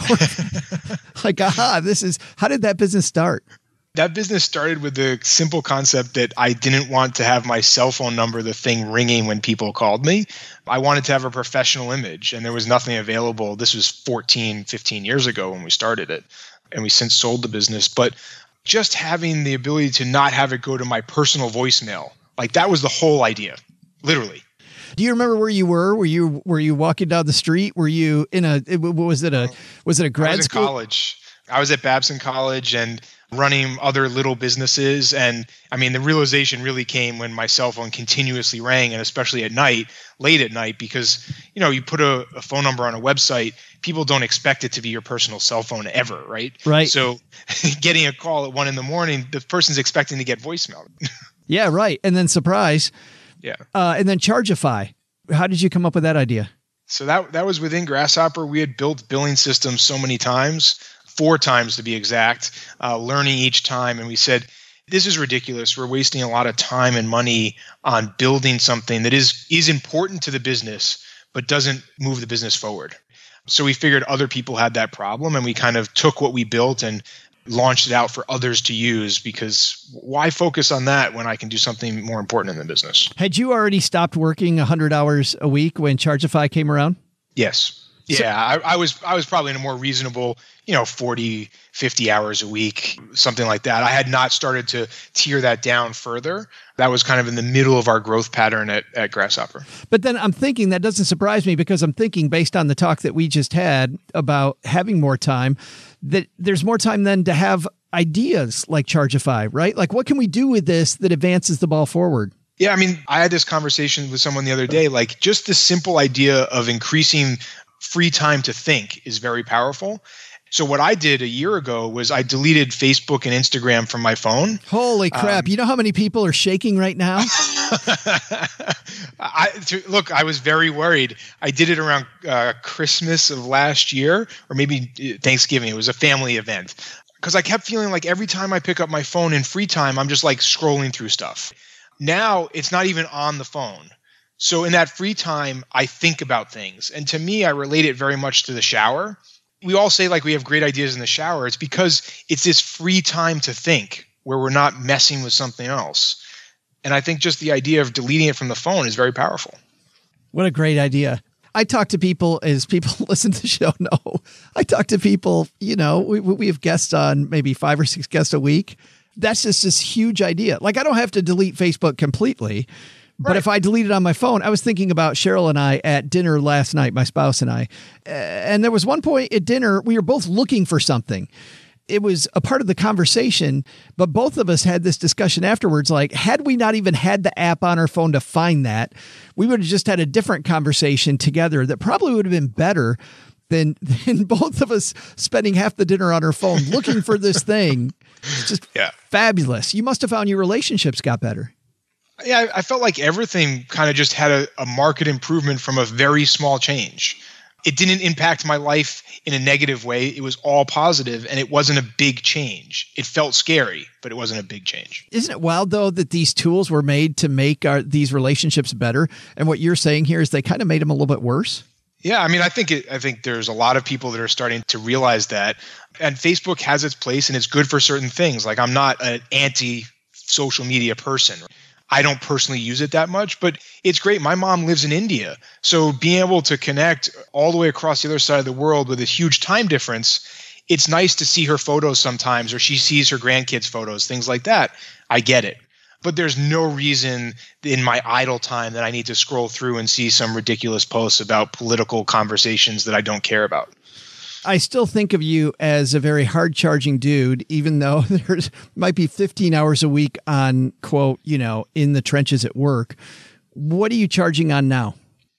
like, aha, this is, how did that business start? That business started with the simple concept that I didn't want to have my cell phone number, the thing ringing when people called me. I wanted to have a professional image, and there was nothing available. This was fourteen, fifteen years ago when we started it, and we since sold the business. But just having the ability to not have it go to my personal voicemail, like that was the whole idea, literally. Do you remember where you were? Were you were you walking down the street? Were you in a, was it a, was it a grad I was school? in college. I was at Babson College and running other little businesses. And I mean, the realization really came when my cell phone continuously rang, and especially at night, late at night, because, you know, you put a, a phone number on a website, people don't expect it to be your personal cell phone ever, right? Right. So getting a call at one in the morning, the person's expecting to get voicemail. Yeah, right. And then surprise. Yeah. Uh, and then Chargeify. How did you come up with that idea? So that that was within Grasshopper. We had built billing systems so many times, four times to be exact, uh, learning each time. And we said, this is ridiculous. We're wasting a lot of time and money on building something that is is important to the business, but doesn't move the business forward. So we figured other people had that problem, and we kind of took what we built and launched it out for others to use, because why focus on that when I can do something more important in the business? Had you already stopped working one hundred hours a week when Chargeify came around? Yes. Yeah, I, I was I was probably in a more reasonable, you know, forty, fifty hours a week, something like that. I had not started to tier that down further. That was kind of in the middle of our growth pattern at, at Grasshopper. But then I'm thinking that doesn't surprise me, because I'm thinking, based on the talk that we just had about having more time, that there's more time then to have ideas like Chargeify, right? Like, what can we do with this that advances the ball forward? Yeah, I mean, I had this conversation with someone the other day, like just the simple idea of increasing free time to think is very powerful. So what I did a year ago was I deleted Facebook and Instagram from my phone. Holy crap. Um, you know how many people are shaking right now? I, to, look, I was very worried. I did it around uh, Christmas of last year, or maybe Thanksgiving. It was a family event. Because I kept feeling like every time I pick up my phone in free time, I'm just like scrolling through stuff. Now it's not even on the phone. So in that free time, I think about things. And to me, I relate it very much to the shower. We all say like we have great ideas in the shower. It's because it's this free time to think where we're not messing with something else. And I think just the idea of deleting it from the phone is very powerful. What a great idea. I talk to people, as people listen to the show know, I talk to people, you know, we, we have guests on, maybe five or six guests a week. That's just this huge idea. Like I don't have to delete Facebook completely. But right. If I delete it on my phone, I was thinking about Cheryl and I at dinner last night, my spouse and I, and there was one point at dinner, we were both looking for something. It was a part of the conversation, but both of us had this discussion afterwards. Like, had we not even had the app on our phone to find that, we would have just had a different conversation together that probably would have been better than, than both of us spending half the dinner on our phone looking for this thing. It's just yeah. fabulous. You must have found your relationships got better. Yeah, I felt like everything kind of just had a, a market improvement from a very small change. It didn't impact my life in a negative way. It was all positive, and it wasn't a big change. It felt scary, but it wasn't a big change. Isn't it wild, though, that these tools were made to make our, these relationships better? And what you're saying here is they kind of made them a little bit worse? Yeah, I mean, I think it, I think there's a lot of people that are starting to realize that. And Facebook has its place, and it's good for certain things. Like I'm not an anti-social media person. I don't personally use it that much, but it's great. My mom lives in India. So being able to connect all the way across the other side of the world with a huge time difference, it's nice to see her photos sometimes, or she sees her grandkids' photos, things like that. I get it. But there's no reason in my idle time that I need to scroll through and see some ridiculous posts about political conversations that I don't care about. I still think of you as a very hard charging dude, even though there's might be fifteen hours a week on, quote, you know, in the trenches at work. What are you charging on now?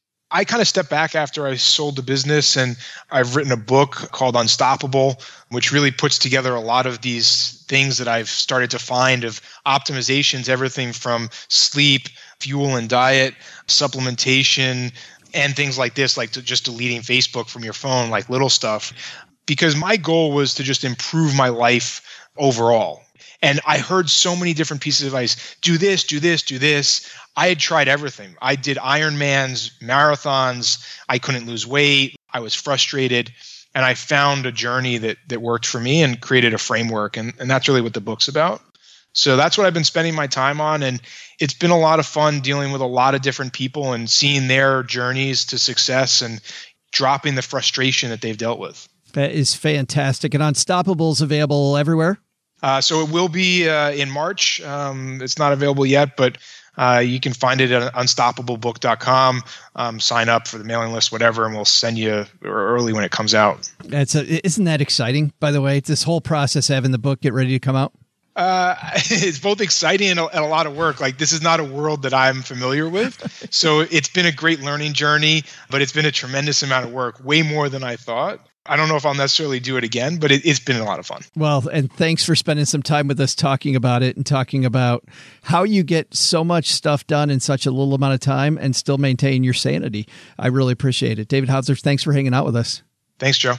I kind of stepped back after I sold the business, and I've written a book called Unstoppable, which really puts together a lot of these things that I've started to find of optimizations, everything from sleep, fuel and diet, supplementation, and things like this, like to just deleting Facebook from your phone, like little stuff, because my goal was to just improve my life overall. And I heard so many different pieces of advice. Do this, do this, do this. I had tried everything. I did Ironmans, marathons. I couldn't lose weight. I was frustrated. And I found a journey that that worked for me and created a framework. And, and that's really what the book's about. So that's what I've been spending my time on. And it's been a lot of fun dealing with a lot of different people and seeing their journeys to success and dropping the frustration that they've dealt with. That is fantastic. And Unstoppable is available everywhere? Uh, so it will be uh, in March. Um, it's not available yet, but uh, you can find it at unstoppable book dot com. Um, sign up for the mailing list, whatever, and we'll send you early when it comes out. That's a, isn't that exciting, by the way? It's this whole process having the book get ready to come out? Uh, it's both exciting and a, and a lot of work. Like, this is not a world that I'm familiar with. So it's been a great learning journey, but it's been a tremendous amount of work, way more than I thought. I don't know if I'll necessarily do it again, but it, it's been a lot of fun. Well, and thanks for spending some time with us talking about it and talking about how you get so much stuff done in such a little amount of time and still maintain your sanity. I really appreciate it. David Hautzler, thanks for hanging out with us. Thanks, Joe.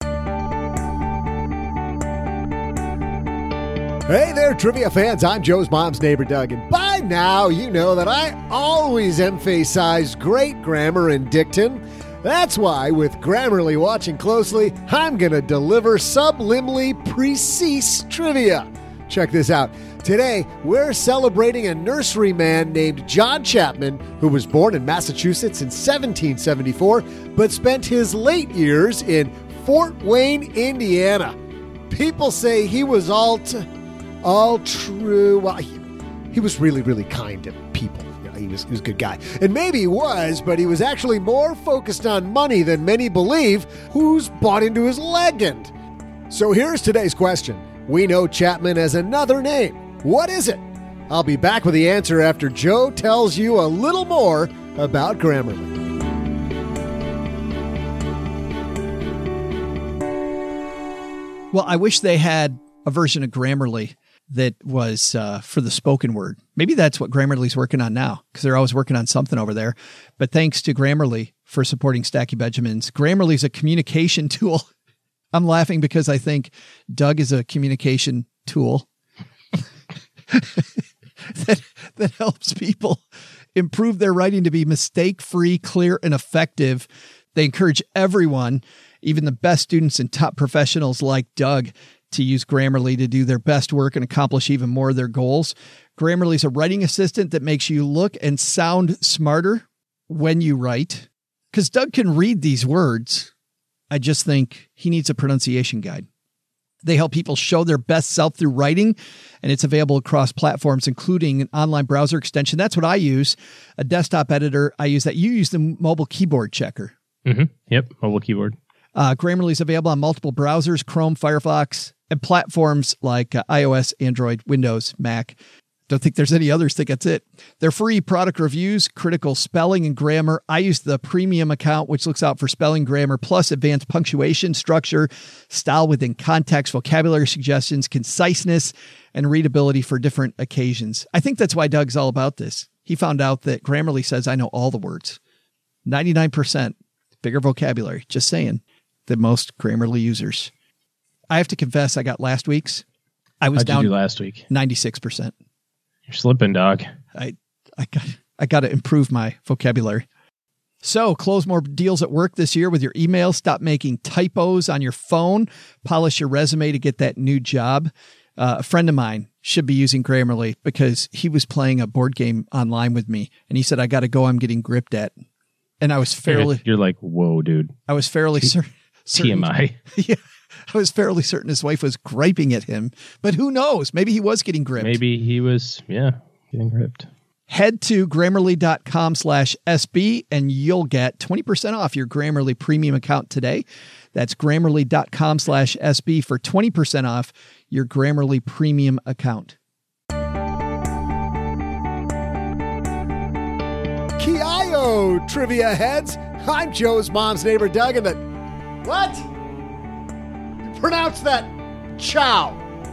Hey there, trivia fans. I'm Joe's mom's neighbor, Doug. And by now, you know that I always emphasize great grammar and dictum. That's why, with Grammarly watching closely, I'm going to deliver subliminally precise trivia. Check this out. Today, we're celebrating a nurseryman named John Chapman, who was born in Massachusetts in seventeen seventy-four, but spent his late years in Fort Wayne, Indiana. People say he was all... T- All true. Well, he, he was really, really kind to people. You know, he was, he was a good guy. And maybe he was, but he was actually more focused on money than many believe, who's bought into his legend. So here's today's question. We know Chapman as another name. What is it? I'll be back with the answer after Joe tells you a little more about Grammarly. Well, I wish they had a version of Grammarly that was uh, for the spoken word. Maybe that's what Grammarly's working on now, because they're always working on something over there. But thanks to Grammarly for supporting Stacky Benjamins. Grammarly's a communication tool. I'm laughing because I think Doug is a communication tool that, that helps people improve their writing to be mistake-free, clear, and effective. They encourage everyone, even the best students and top professionals like Doug, to use Grammarly to do their best work and accomplish even more of their goals. Grammarly is a writing assistant that makes you look and sound smarter when you write. Because Doug can read these words. I just think he needs a pronunciation guide. They help people show their best self through writing, and it's available across platforms, including an online browser extension. That's what I use, a desktop editor. I use that. You use the mobile keyboard checker. Mm-hmm. Yep, mobile keyboard. Uh, Grammarly is available on multiple browsers, Chrome, Firefox, and platforms like uh, iOS, Android, Windows, Mac. Don't think there's any others. Think that's it. They're free product reviews, critical spelling and grammar. I use the premium account, which looks out for spelling, grammar, plus advanced punctuation, structure, style within context, vocabulary suggestions, conciseness, and readability for different occasions. I think that's why Doug's all about this. He found out that Grammarly says I know all the words. ninety-nine percent bigger vocabulary. Just saying, than most Grammarly users. I have to confess, I got last week's. I was How'd down you do last week. ninety-six percent. You're slipping, dog. I I got I got to improve my vocabulary. So close more deals at work this year with your email. Stop making typos on your phone. Polish your resume to get that new job. Uh, a friend of mine should be using Grammarly because he was playing a board game online with me, and he said, "I got to go. I'm getting gripped at." And I was fairly. You're like, whoa, dude. I was fairly cer- certain. T M I. Yeah. I was fairly certain his wife was griping at him, but who knows? Maybe he was getting gripped. Maybe he was, yeah, getting gripped. Head to grammarly.com slash SB and you'll get twenty percent off your Grammarly premium account today. That's grammarly.com slash SB for twenty percent off your Grammarly premium account. Ki-yo, trivia heads. I'm Joe's mom's neighbor, Doug, and the... What? Pronounce that chow.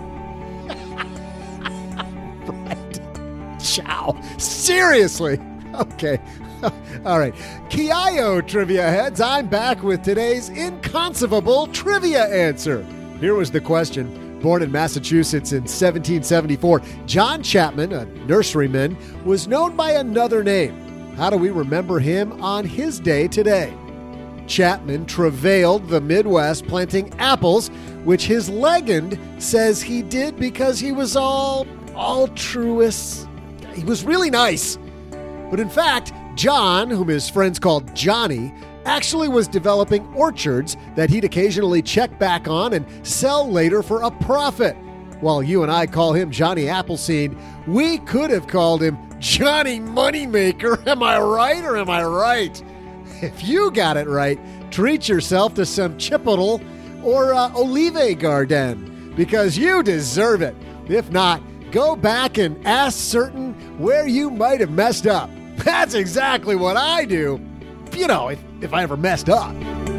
Right. Chow. Seriously. Okay. All right. Ki-yo, trivia heads. I'm back with today's inconceivable trivia answer. Here was the question. Born in Massachusetts in seventeen seventy-four, John Chapman, a nurseryman, was known by another name. How do we remember him on his day today? Chapman travailed the Midwest planting apples, which his legend says he did because he was all altruist. He was really nice. But in fact, John, whom his friends called Johnny, actually was developing orchards that he'd occasionally check back on and sell later for a profit. While you and I call him Johnny Appleseed, we could have called him Johnny Moneymaker. Am I right or am I right? If you got it right, treat yourself to some Chipotle or uh, Olive Garden because you deserve it. If not, go back and ask certain where you might have messed up. That's exactly what I do, you know, if, if I ever messed up.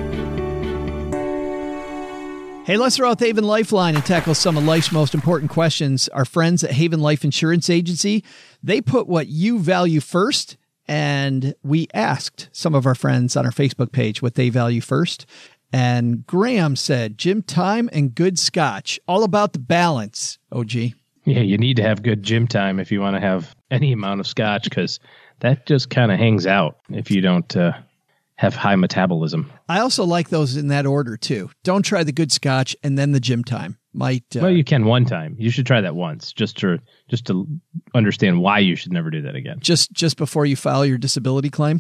Hey, let's throw out the Haven Lifeline and tackle some of life's most important questions. Our friends at Haven Life Insurance Agency, they put what you value first. And we asked some of our friends on our Facebook page what they value first. And Graham said, gym time and good scotch. All about the balance, O G. Yeah, you need to have good gym time if you want to have any amount of scotch, because that just kind of hangs out if you don't uh, have high metabolism. I also like those in that order, too. Don't try the good scotch and then the gym time. Might uh, well, you can one time. You should try that once, just to just to understand why you should never do that again. Just just before you file your disability claim.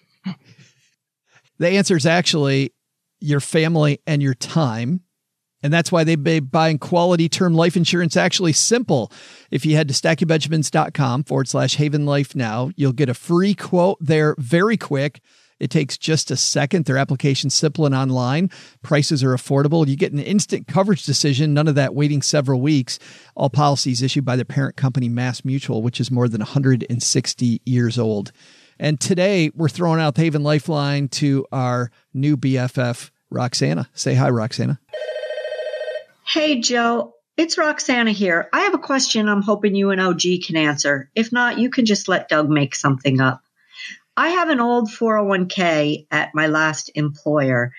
The answer is actually your family and your time, and that's why they made buying quality term life insurance actually simple. If you head to stackybenjamins.com forward slash Haven Life now, you'll get a free quote there, very quick. It takes just a second. Their application's simple and online. Prices are affordable. You get an instant coverage decision. None of that waiting several weeks. All policies issued by their parent company, Mass Mutual, which is more than one hundred sixty years old. And today we're throwing out the Haven Lifeline to our new B F F, Roxana. Say hi, Roxana. Hey, Joe. It's Roxana here. I have a question I'm hoping you and O G can answer. If not, you can just let Doug make something up. I have an old four oh one k at my last employer.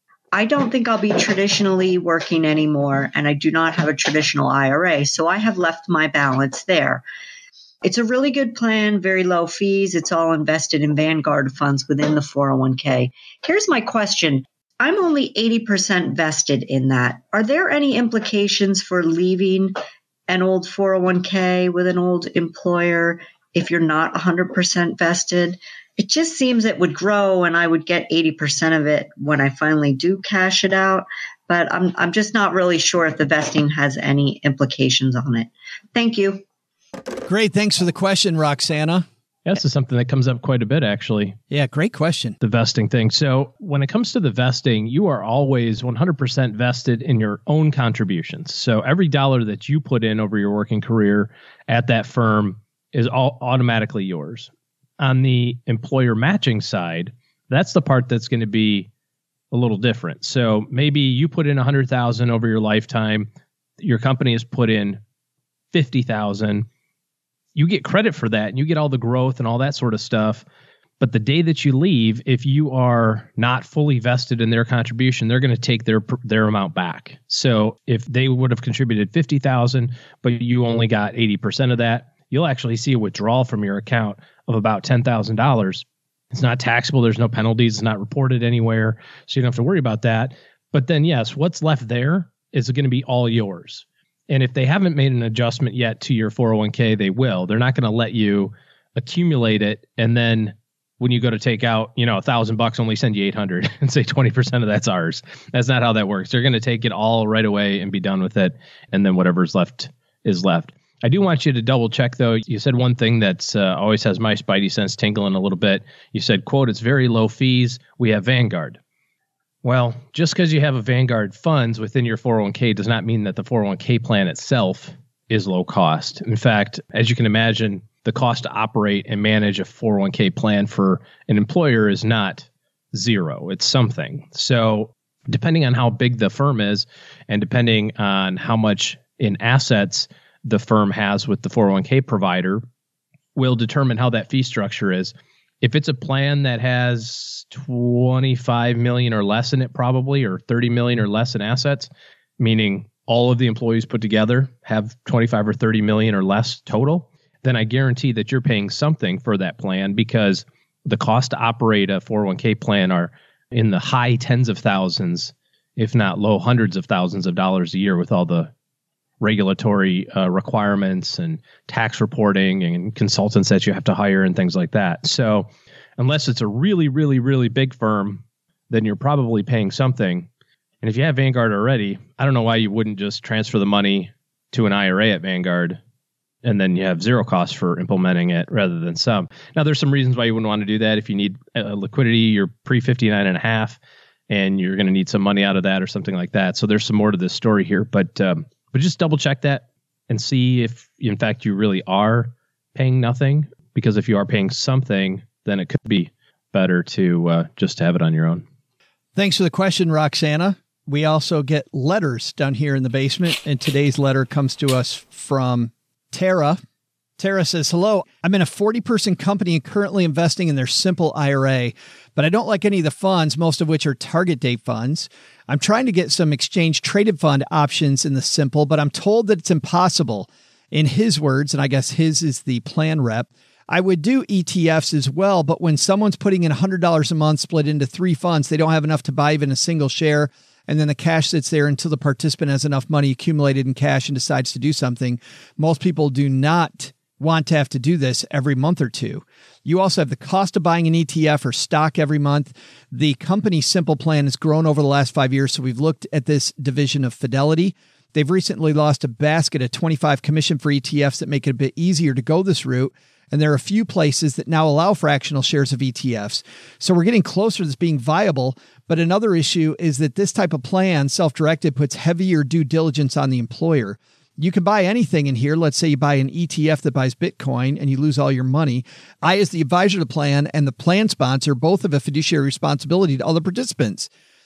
I don't think I'll be traditionally working anymore, and I do not have a traditional I R A, so I have left my balance there. It's a really good plan, very low fees. It's all invested in Vanguard funds within the four oh one k. Here's my question. I'm only eighty percent vested in that. Are there any implications for leaving an old four oh one k with an old employer if you're not one hundred percent vested? It just seems it would grow and I would get eighty percent of it when I finally do cash it out. But I'm I'm just not really sure if the vesting has any implications on it. Thank you. Great. Thanks for the question, Roxana. Yeah, this is something that comes up quite a bit, actually. Yeah, great question. The vesting thing. So when it comes to the vesting, you are always one hundred percent vested in your own contributions. So every dollar that you put in over your working career at that firm is all automatically yours. On the employer matching side, that's the part that's going to be a little different. So maybe you put in one hundred thousand dollars over your lifetime. Your company has put in fifty thousand dollars. You get credit for that and you get all the growth and all that sort of stuff. But the day that you leave, if you are not fully vested in their contribution, they're going to take their their amount back. So if they would have contributed fifty thousand dollars, but you only got eighty percent of that, you'll actually see a withdrawal from your account of about ten thousand dollars. It's not taxable. There's no penalties. It's not reported anywhere. So you don't have to worry about that. But then, yes, what's left there is going to be all yours. And if they haven't made an adjustment yet to your four oh one k, they will. They're not going to let you accumulate it. And then when you go to take out, you know, a thousand bucks, only send you eight hundred and say twenty percent of that's ours. That's not how that works. They're going to take it all right away and be done with it. And then whatever's left is left. I do want you to double check, though. You said one thing that's uh, always has my spidey sense tingling a little bit. You said, quote, it's very low fees. We have Vanguard. Well, just because you have a Vanguard funds within your four oh one k does not mean that the four oh one k plan itself is low cost. In fact, as you can imagine, the cost to operate and manage a four oh one k plan for an employer is not zero. It's something. So depending on how big the firm is and depending on how much in assets the firm has with the four oh one k provider will determine how that fee structure is. If it's a plan that has twenty-five million or less in it, probably, or thirty million or less in assets, meaning all of the employees put together have twenty-five or thirty million or less total, then I guarantee that you're paying something for that plan because the cost to operate a four oh one k plan are in the high tens of thousands, if not low hundreds of thousands of dollars a year with all the regulatory uh, requirements and tax reporting and consultants that you have to hire and things like that. So unless it's a really, really, really big firm, then you're probably paying something. And if you have Vanguard already, I don't know why you wouldn't just transfer the money to an I R A at Vanguard and then you have zero cost for implementing it rather than some. Now, there's some reasons why you wouldn't want to do that. If you need uh, liquidity, you're pre fifty-nine and a half and you're going to need some money out of that or something like that. So there's some more to this story here, but um, But just double check that and see if, in fact, you really are paying nothing. Because if you are paying something, then it could be better to uh, just have it on your own. Thanks for the question, Roxana. We also get letters down here in the basement. And today's letter comes to us from Tara. Tara says, hello, I'm in a forty-person company and currently investing in their simple I R A, but I don't like any of the funds, most of which are target date funds. I'm trying to get some exchange traded fund options in the simple, but I'm told that it's impossible. In his words, and I guess his is the plan rep, I would do E T Fs as well, but when someone's putting in one hundred dollars a month split into three funds, they don't have enough to buy even a single share. And then the cash sits there until the participant has enough money accumulated in cash and decides to do something. Most people do not want to have to do this every month or two. You also have the cost of buying an E T F or stock every month. The company Simple Plan has grown over the last five years. So we've looked at this division of Fidelity. They've recently lost a basket of twenty-five commission-free E T Fs that make it a bit easier to go this route. And there are a few places that now allow fractional shares of E T Fs. So we're getting closer to this being viable. But another issue is that this type of plan, self-directed, puts heavier due diligence on the employer. You can buy anything in here. Let's say you buy an E T F that buys Bitcoin and you lose all your money. I, as the advisor to the plan and the plan sponsor, both have a fiduciary responsibility to all the participants.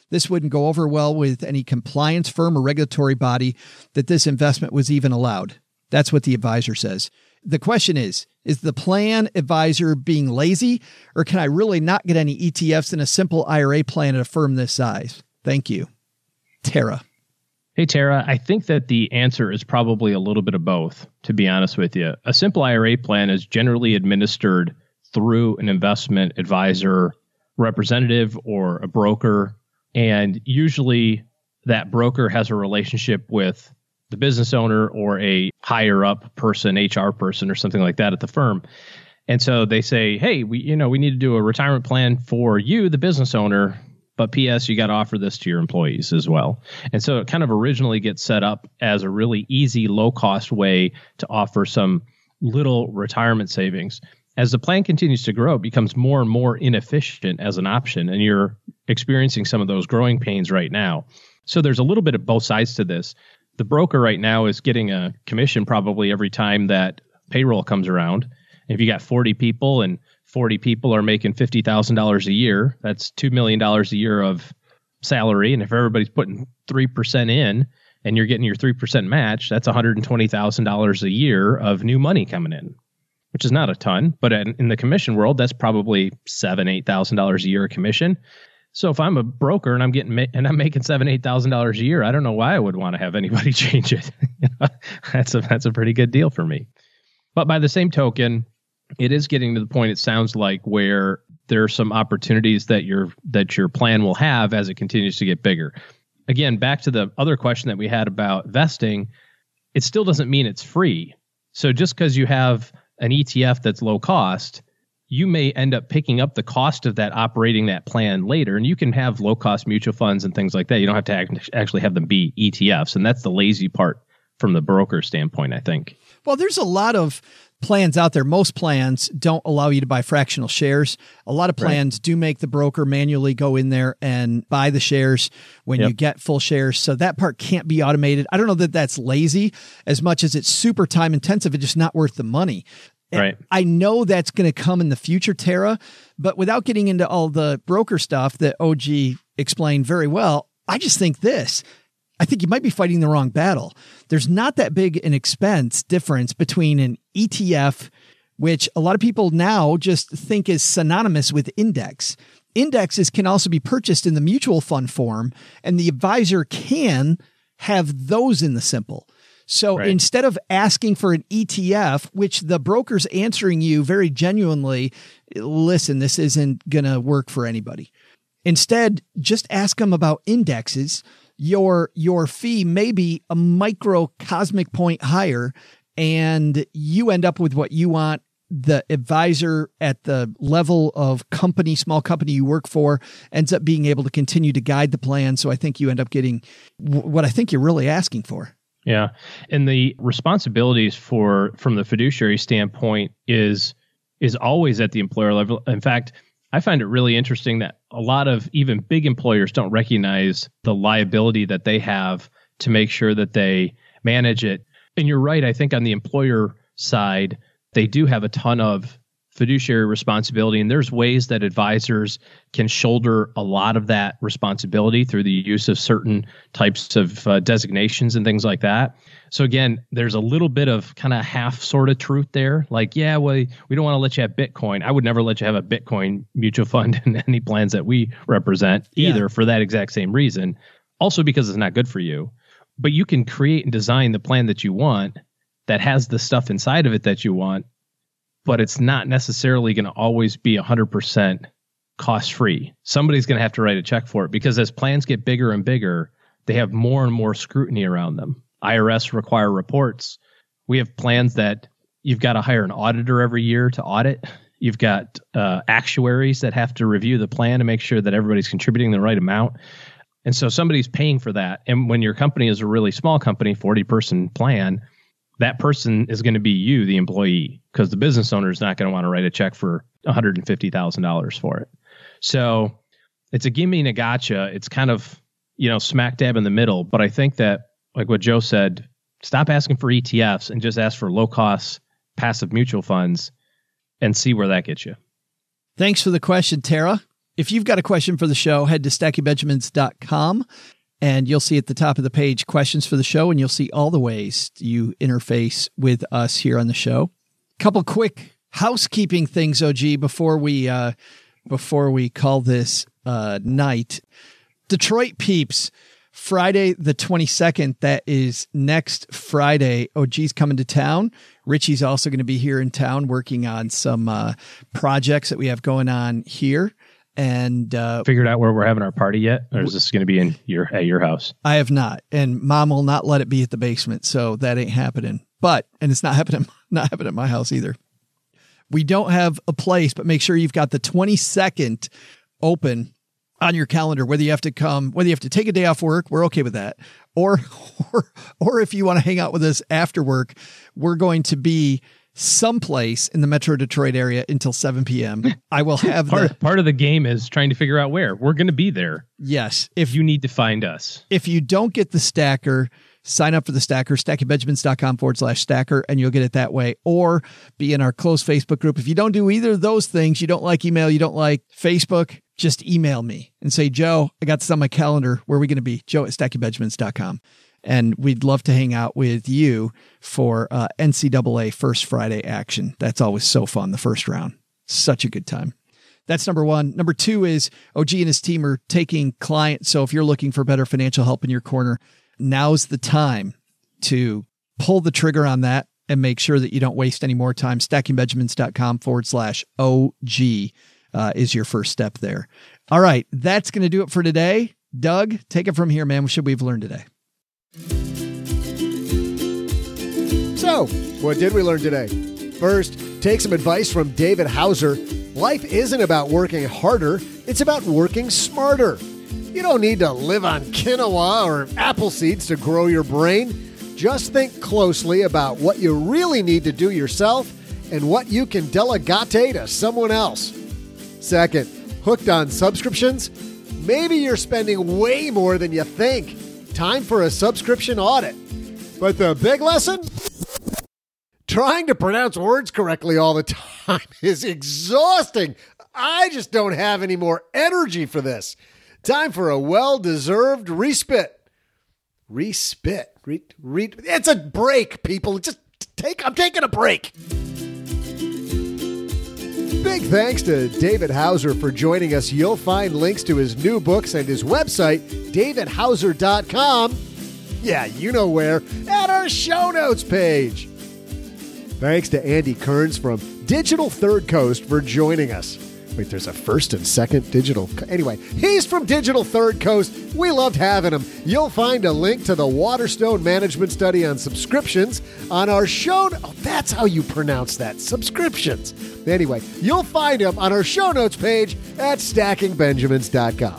This wouldn't go over well with any compliance firm or regulatory body that this investment was even allowed. That's what the advisor says. The question is, is the plan advisor being lazy, or can I really not get any E T Fs in a simple I R A plan at a firm this size? Thank you. Tara. Hey, Tara, I think that the answer is probably a little bit of both, to be honest with you. A simple I R A plan is generally administered through an investment advisor representative or a broker, and usually that broker has a relationship with the business owner or a higher up person, H R person or something like that at the firm. And so they say, hey, we, you know, we need to do a retirement plan for you, the business owner, but P S you got to offer this to your employees as well. And so it kind of originally gets set up as a really easy, low cost way to offer some little retirement savings. As the plan continues to grow, it becomes more and more inefficient as an option. And you're experiencing some of those growing pains right now. So there's a little bit of both sides to this. The broker right now is getting a commission probably every time that payroll comes around. If you got forty people and forty people are making fifty thousand dollars a year, that's two million dollars a year of salary. And if everybody's putting three percent in and you're getting your three percent match, that's one hundred twenty thousand dollars a year of new money coming in, which is not a ton. But in the commission world, that's probably seven thousand dollars, eight thousand dollars a year of commission. So if I'm a broker and I'm getting ma- and I'm making seven, eight thousand dollars a year, I don't know why I would want to have anybody change it. that's a that's a pretty good deal for me. But by the same token, it is getting to the point, it sounds like, where there are some opportunities that your that your plan will have as it continues to get bigger. Again, back to the other question that we had about vesting, it still doesn't mean it's free. So just because you have an E T F that's low cost, you may end up picking up the cost of that operating that plan later. And you can have low cost mutual funds and things like that. You don't have to act- actually have them be E T Fs. And that's the lazy part from the broker standpoint, I think. Well, there's a lot of plans out there. Most plans don't allow you to buy fractional shares. A lot of plans right. do make the broker manually go in there and buy the shares when yep. you get full shares. So that part can't be automated. I don't know that that's lazy as much as it's super time intensive and just not worth the money. And right. I know that's going to come in the future, Tara, but without getting into all the broker stuff that O G explained very well, I just think this. I think you might be fighting the wrong battle. There's not that big an expense difference between an E T F, which a lot of people now just think is synonymous with index. Indexes can also be purchased in the mutual fund form, and the advisor can have those in the simple. So right. instead of asking for an E T F, which the broker's answering you very genuinely, listen, this isn't going to work for anybody. Instead, just ask them about indexes. Your, your fee may be a microcosmic point higher, and you end up with what you want. The advisor at the level of company, small company you work for, ends up being able to continue to guide the plan. So I think you end up getting w- what I think you're really asking for. Yeah. And the responsibilities for from the fiduciary standpoint is is always at the employer level. In fact, I find it really interesting that a lot of even big employers don't recognize the liability that they have to make sure that they manage it. And you're right. I think on the employer side, they do have a ton of fiduciary responsibility. And there's ways that advisors can shoulder a lot of that responsibility through the use of certain types of uh, designations and things like that. So again, there's a little bit of kind of half sort of truth there. Like, yeah, well, we don't want to let you have Bitcoin. I would never let you have a Bitcoin mutual fund in any plans that we represent either yeah. for that exact same reason. Also because it's not good for you. But you can create and design the plan that you want that has the stuff inside of it that you want, but it's not necessarily going to always be one hundred percent cost-free. Somebody's going to have to write a check for it because as plans get bigger and bigger, they have more and more scrutiny around them. I R S require reports. We have plans that you've got to hire an auditor every year to audit. You've got uh, actuaries that have to review the plan to make sure that everybody's contributing the right amount. And so somebody's paying for that. And when your company is a really small company, forty-person plan, that person is going to be you, the employee, because the business owner is not going to want to write a check for one hundred fifty thousand dollars for it. So it's a gimme and a gotcha. It's kind of, you know, smack dab in the middle. But I think that, like what Joe said, stop asking for E T Fs and just ask for low cost passive mutual funds and see where that gets you. Thanks for the question, Tara. if you've got a question for the show, head to stacking benjamins dot com and you'll see at the top of the page questions for the show, and you'll see all the ways you interface with us here on the show. Couple quick housekeeping things, O G, before we uh, before we call this uh, night. Detroit Peeps, Friday the twenty-second. That is next Friday. O G's coming to town. Richie's also going to be here in town working on some uh, projects that we have going on here. And uh, figured out where we're having our party yet, or is this going to be in your at your house? I have not, and Mom will not let it be at the basement, so that ain't happening. But and it's not happening, not happening at my house either. We don't have a place, but make sure you've got the twenty-second open on your calendar. Whether you have to come, whether you have to take a day off work, we're okay with that. Or, or, or if you want to hang out with us after work, we're going to be someplace in the Metro Detroit area until seven p.m. I will have part, the, part of the game is trying to figure out where we're going to be there. Yes. If you need to find us, if you don't get the stacker, sign up for the stacker, stacking benjamins dot com forward slash stacker, and you'll get it that way, or be in our closed Facebook group. If you don't do either of those things, you don't like email, you don't like Facebook, just email me and say, Joe, I got this on my calendar. Where are we going to be? Joe at stacking benjamins dot com. And we'd love to hang out with you for uh, N C double A First Friday action. That's always so fun, the first round. Such a good time. That's number one. Number two is O G and his team are taking clients. So if you're looking for better financial help in your corner, now's the time to pull the trigger on that and make sure that you don't waste any more time. stacking benjamins dot com forward slash O G uh, is your first step there. All right. That's going to do it for today. Doug, take it from here, man. What should we have learned today? So, what did we learn today? First, take some advice from David Hauser. Life isn't about working harder, it's about working smarter. You don't need to live on quinoa or apple seeds to grow your brain. Just think closely about what you really need to do yourself and what you can delegate to someone else. Second, hooked on subscriptions? Maybe you're spending way more than you think. Time for a subscription audit. But the big lesson? Trying to pronounce words correctly all the time is exhausting. I just don't have any more energy for this. Time for a well-deserved respite. Respite. Re, re, it's a break, people. Just take, I'm taking a break. Big thanks to David Hauser for joining us. You'll find links to his new books and his website, david hauser dot com. Yeah, you know where, at our show notes page. Thanks to Andy Kearns from Digital Third Coast for joining us. Wait, there's a first and second digital. Co- anyway, he's from Digital Third Coast. We loved having him. You'll find a link to the Waterstone Management Study on subscriptions on our show. Oh, that's how you pronounce that. Subscriptions. Anyway, you'll find him on our show notes page at stacking benjamins dot com.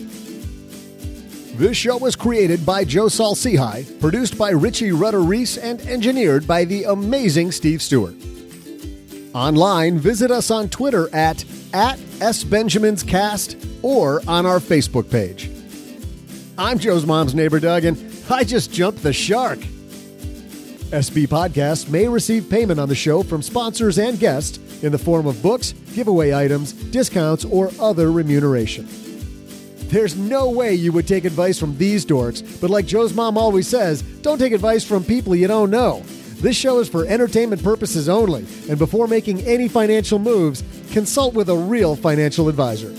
This show was created by Joe Saul-Sehy, produced by Richie Rutter-Reese, and engineered by the amazing Steve Stewart. Online, visit us on Twitter at, at SBenjaminsCast or on our Facebook page. I'm Joe's mom's neighbor, Doug, and I just jumped the shark. S B Podcasts may receive payment on the show from sponsors and guests in the form of books, giveaway items, discounts, or other remuneration. There's no way you would take advice from these dorks, but like Joe's mom always says, don't take advice from people you don't know. This show is for entertainment purposes only, and before making any financial moves, consult with a real financial advisor.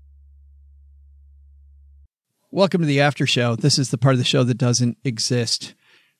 Welcome to the after show. This is the part of the show that doesn't exist.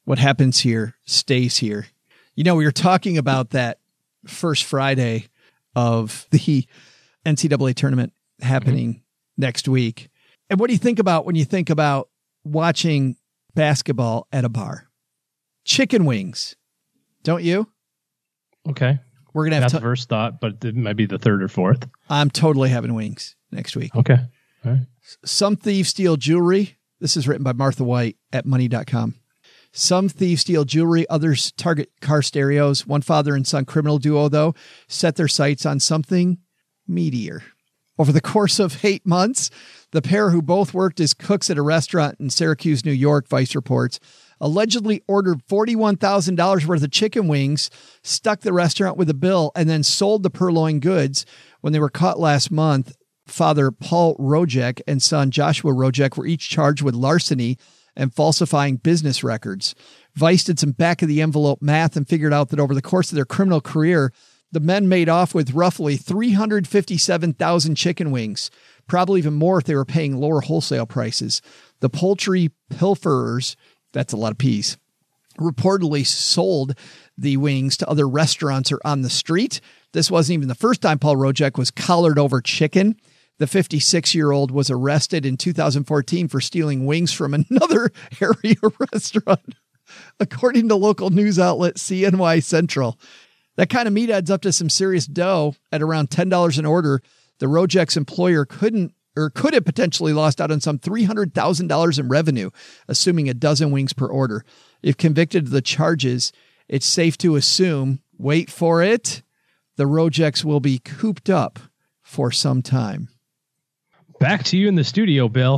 what happens here stays here. You know, we were talking about that first Friday of the N C double A tournament happening mm-hmm. next week. And what do you think about when you think about watching basketball at a bar? Chicken wings, don't you? Okay. We're going to have Not to- the first thought, but it might be the third or fourth. I'm totally having wings next week. Okay. All right. Some thieves steal jewelry. This is written by Martha White at money dot com. Some thieves steal jewelry, others target car stereos. One father and son criminal duo, though, set their sights on something meatier. Over the course of eight months, the pair, who both worked as cooks at a restaurant in Syracuse, New York, Vice reports, allegedly ordered forty-one thousand dollars worth of chicken wings, stuck the restaurant with a bill, and then sold the purloined goods. When they were caught last month, father Paul Rojek and son Joshua Rojek were each charged with larceny and falsifying business records. Vice did some back-of-the-envelope math and figured out that over the course of their criminal career, the men made off with roughly three hundred fifty-seven thousand chicken wings, probably even more if they were paying lower wholesale prices. The poultry pilferers, that's a lot of P's, reportedly sold the wings to other restaurants or on the street. This wasn't even the first time Paul Rojek was collared over chicken. The fifty-six-year-old was arrested in two thousand fourteen for stealing wings from another area restaurant, according to local news outlet C N Y Central. That kind of meat adds up to some serious dough. At around ten dollars an order, the Rojek's employer couldn't or could have potentially lost out on some three hundred thousand dollars in revenue, assuming a dozen wings per order. If convicted of the charges, it's safe to assume, wait for it, the Rojeks will be cooped up for some time. Back to you in the studio, Bill.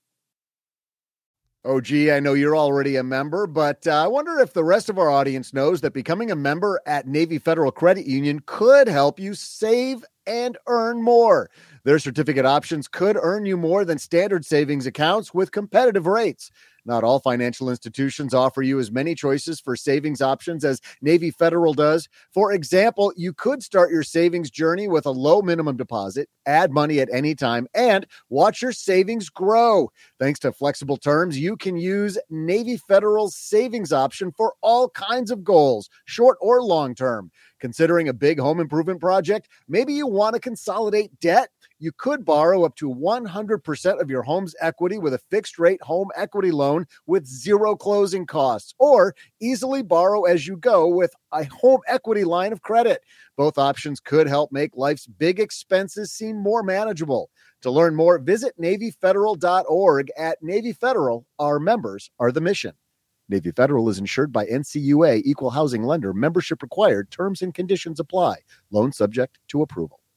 Oh, gee, I know you're already a member, but uh, I wonder if the rest of our audience knows that becoming a member at Navy Federal Credit Union could help you save and earn more. Their certificate options could earn you more than standard savings accounts with competitive rates. Not all financial institutions offer you as many choices for savings options as Navy Federal does. For example, you could start your savings journey with a low minimum deposit, add money at any time, and watch your savings grow. Thanks to flexible terms, you can use Navy Federal's savings option for all kinds of goals, short or long term. Considering a big home improvement project, maybe you want to consolidate debt. You could borrow up to one hundred percent of your home's equity with a fixed-rate home equity loan with zero closing costs, or easily borrow as you go with a home equity line of credit. Both options could help make life's big expenses seem more manageable. To learn more, visit Navy Federal dot org. At Navy Federal, our members are the mission. Navy Federal is insured by N C U A, Equal Housing Lender. Membership required. Terms and conditions apply. Loan subject to approval.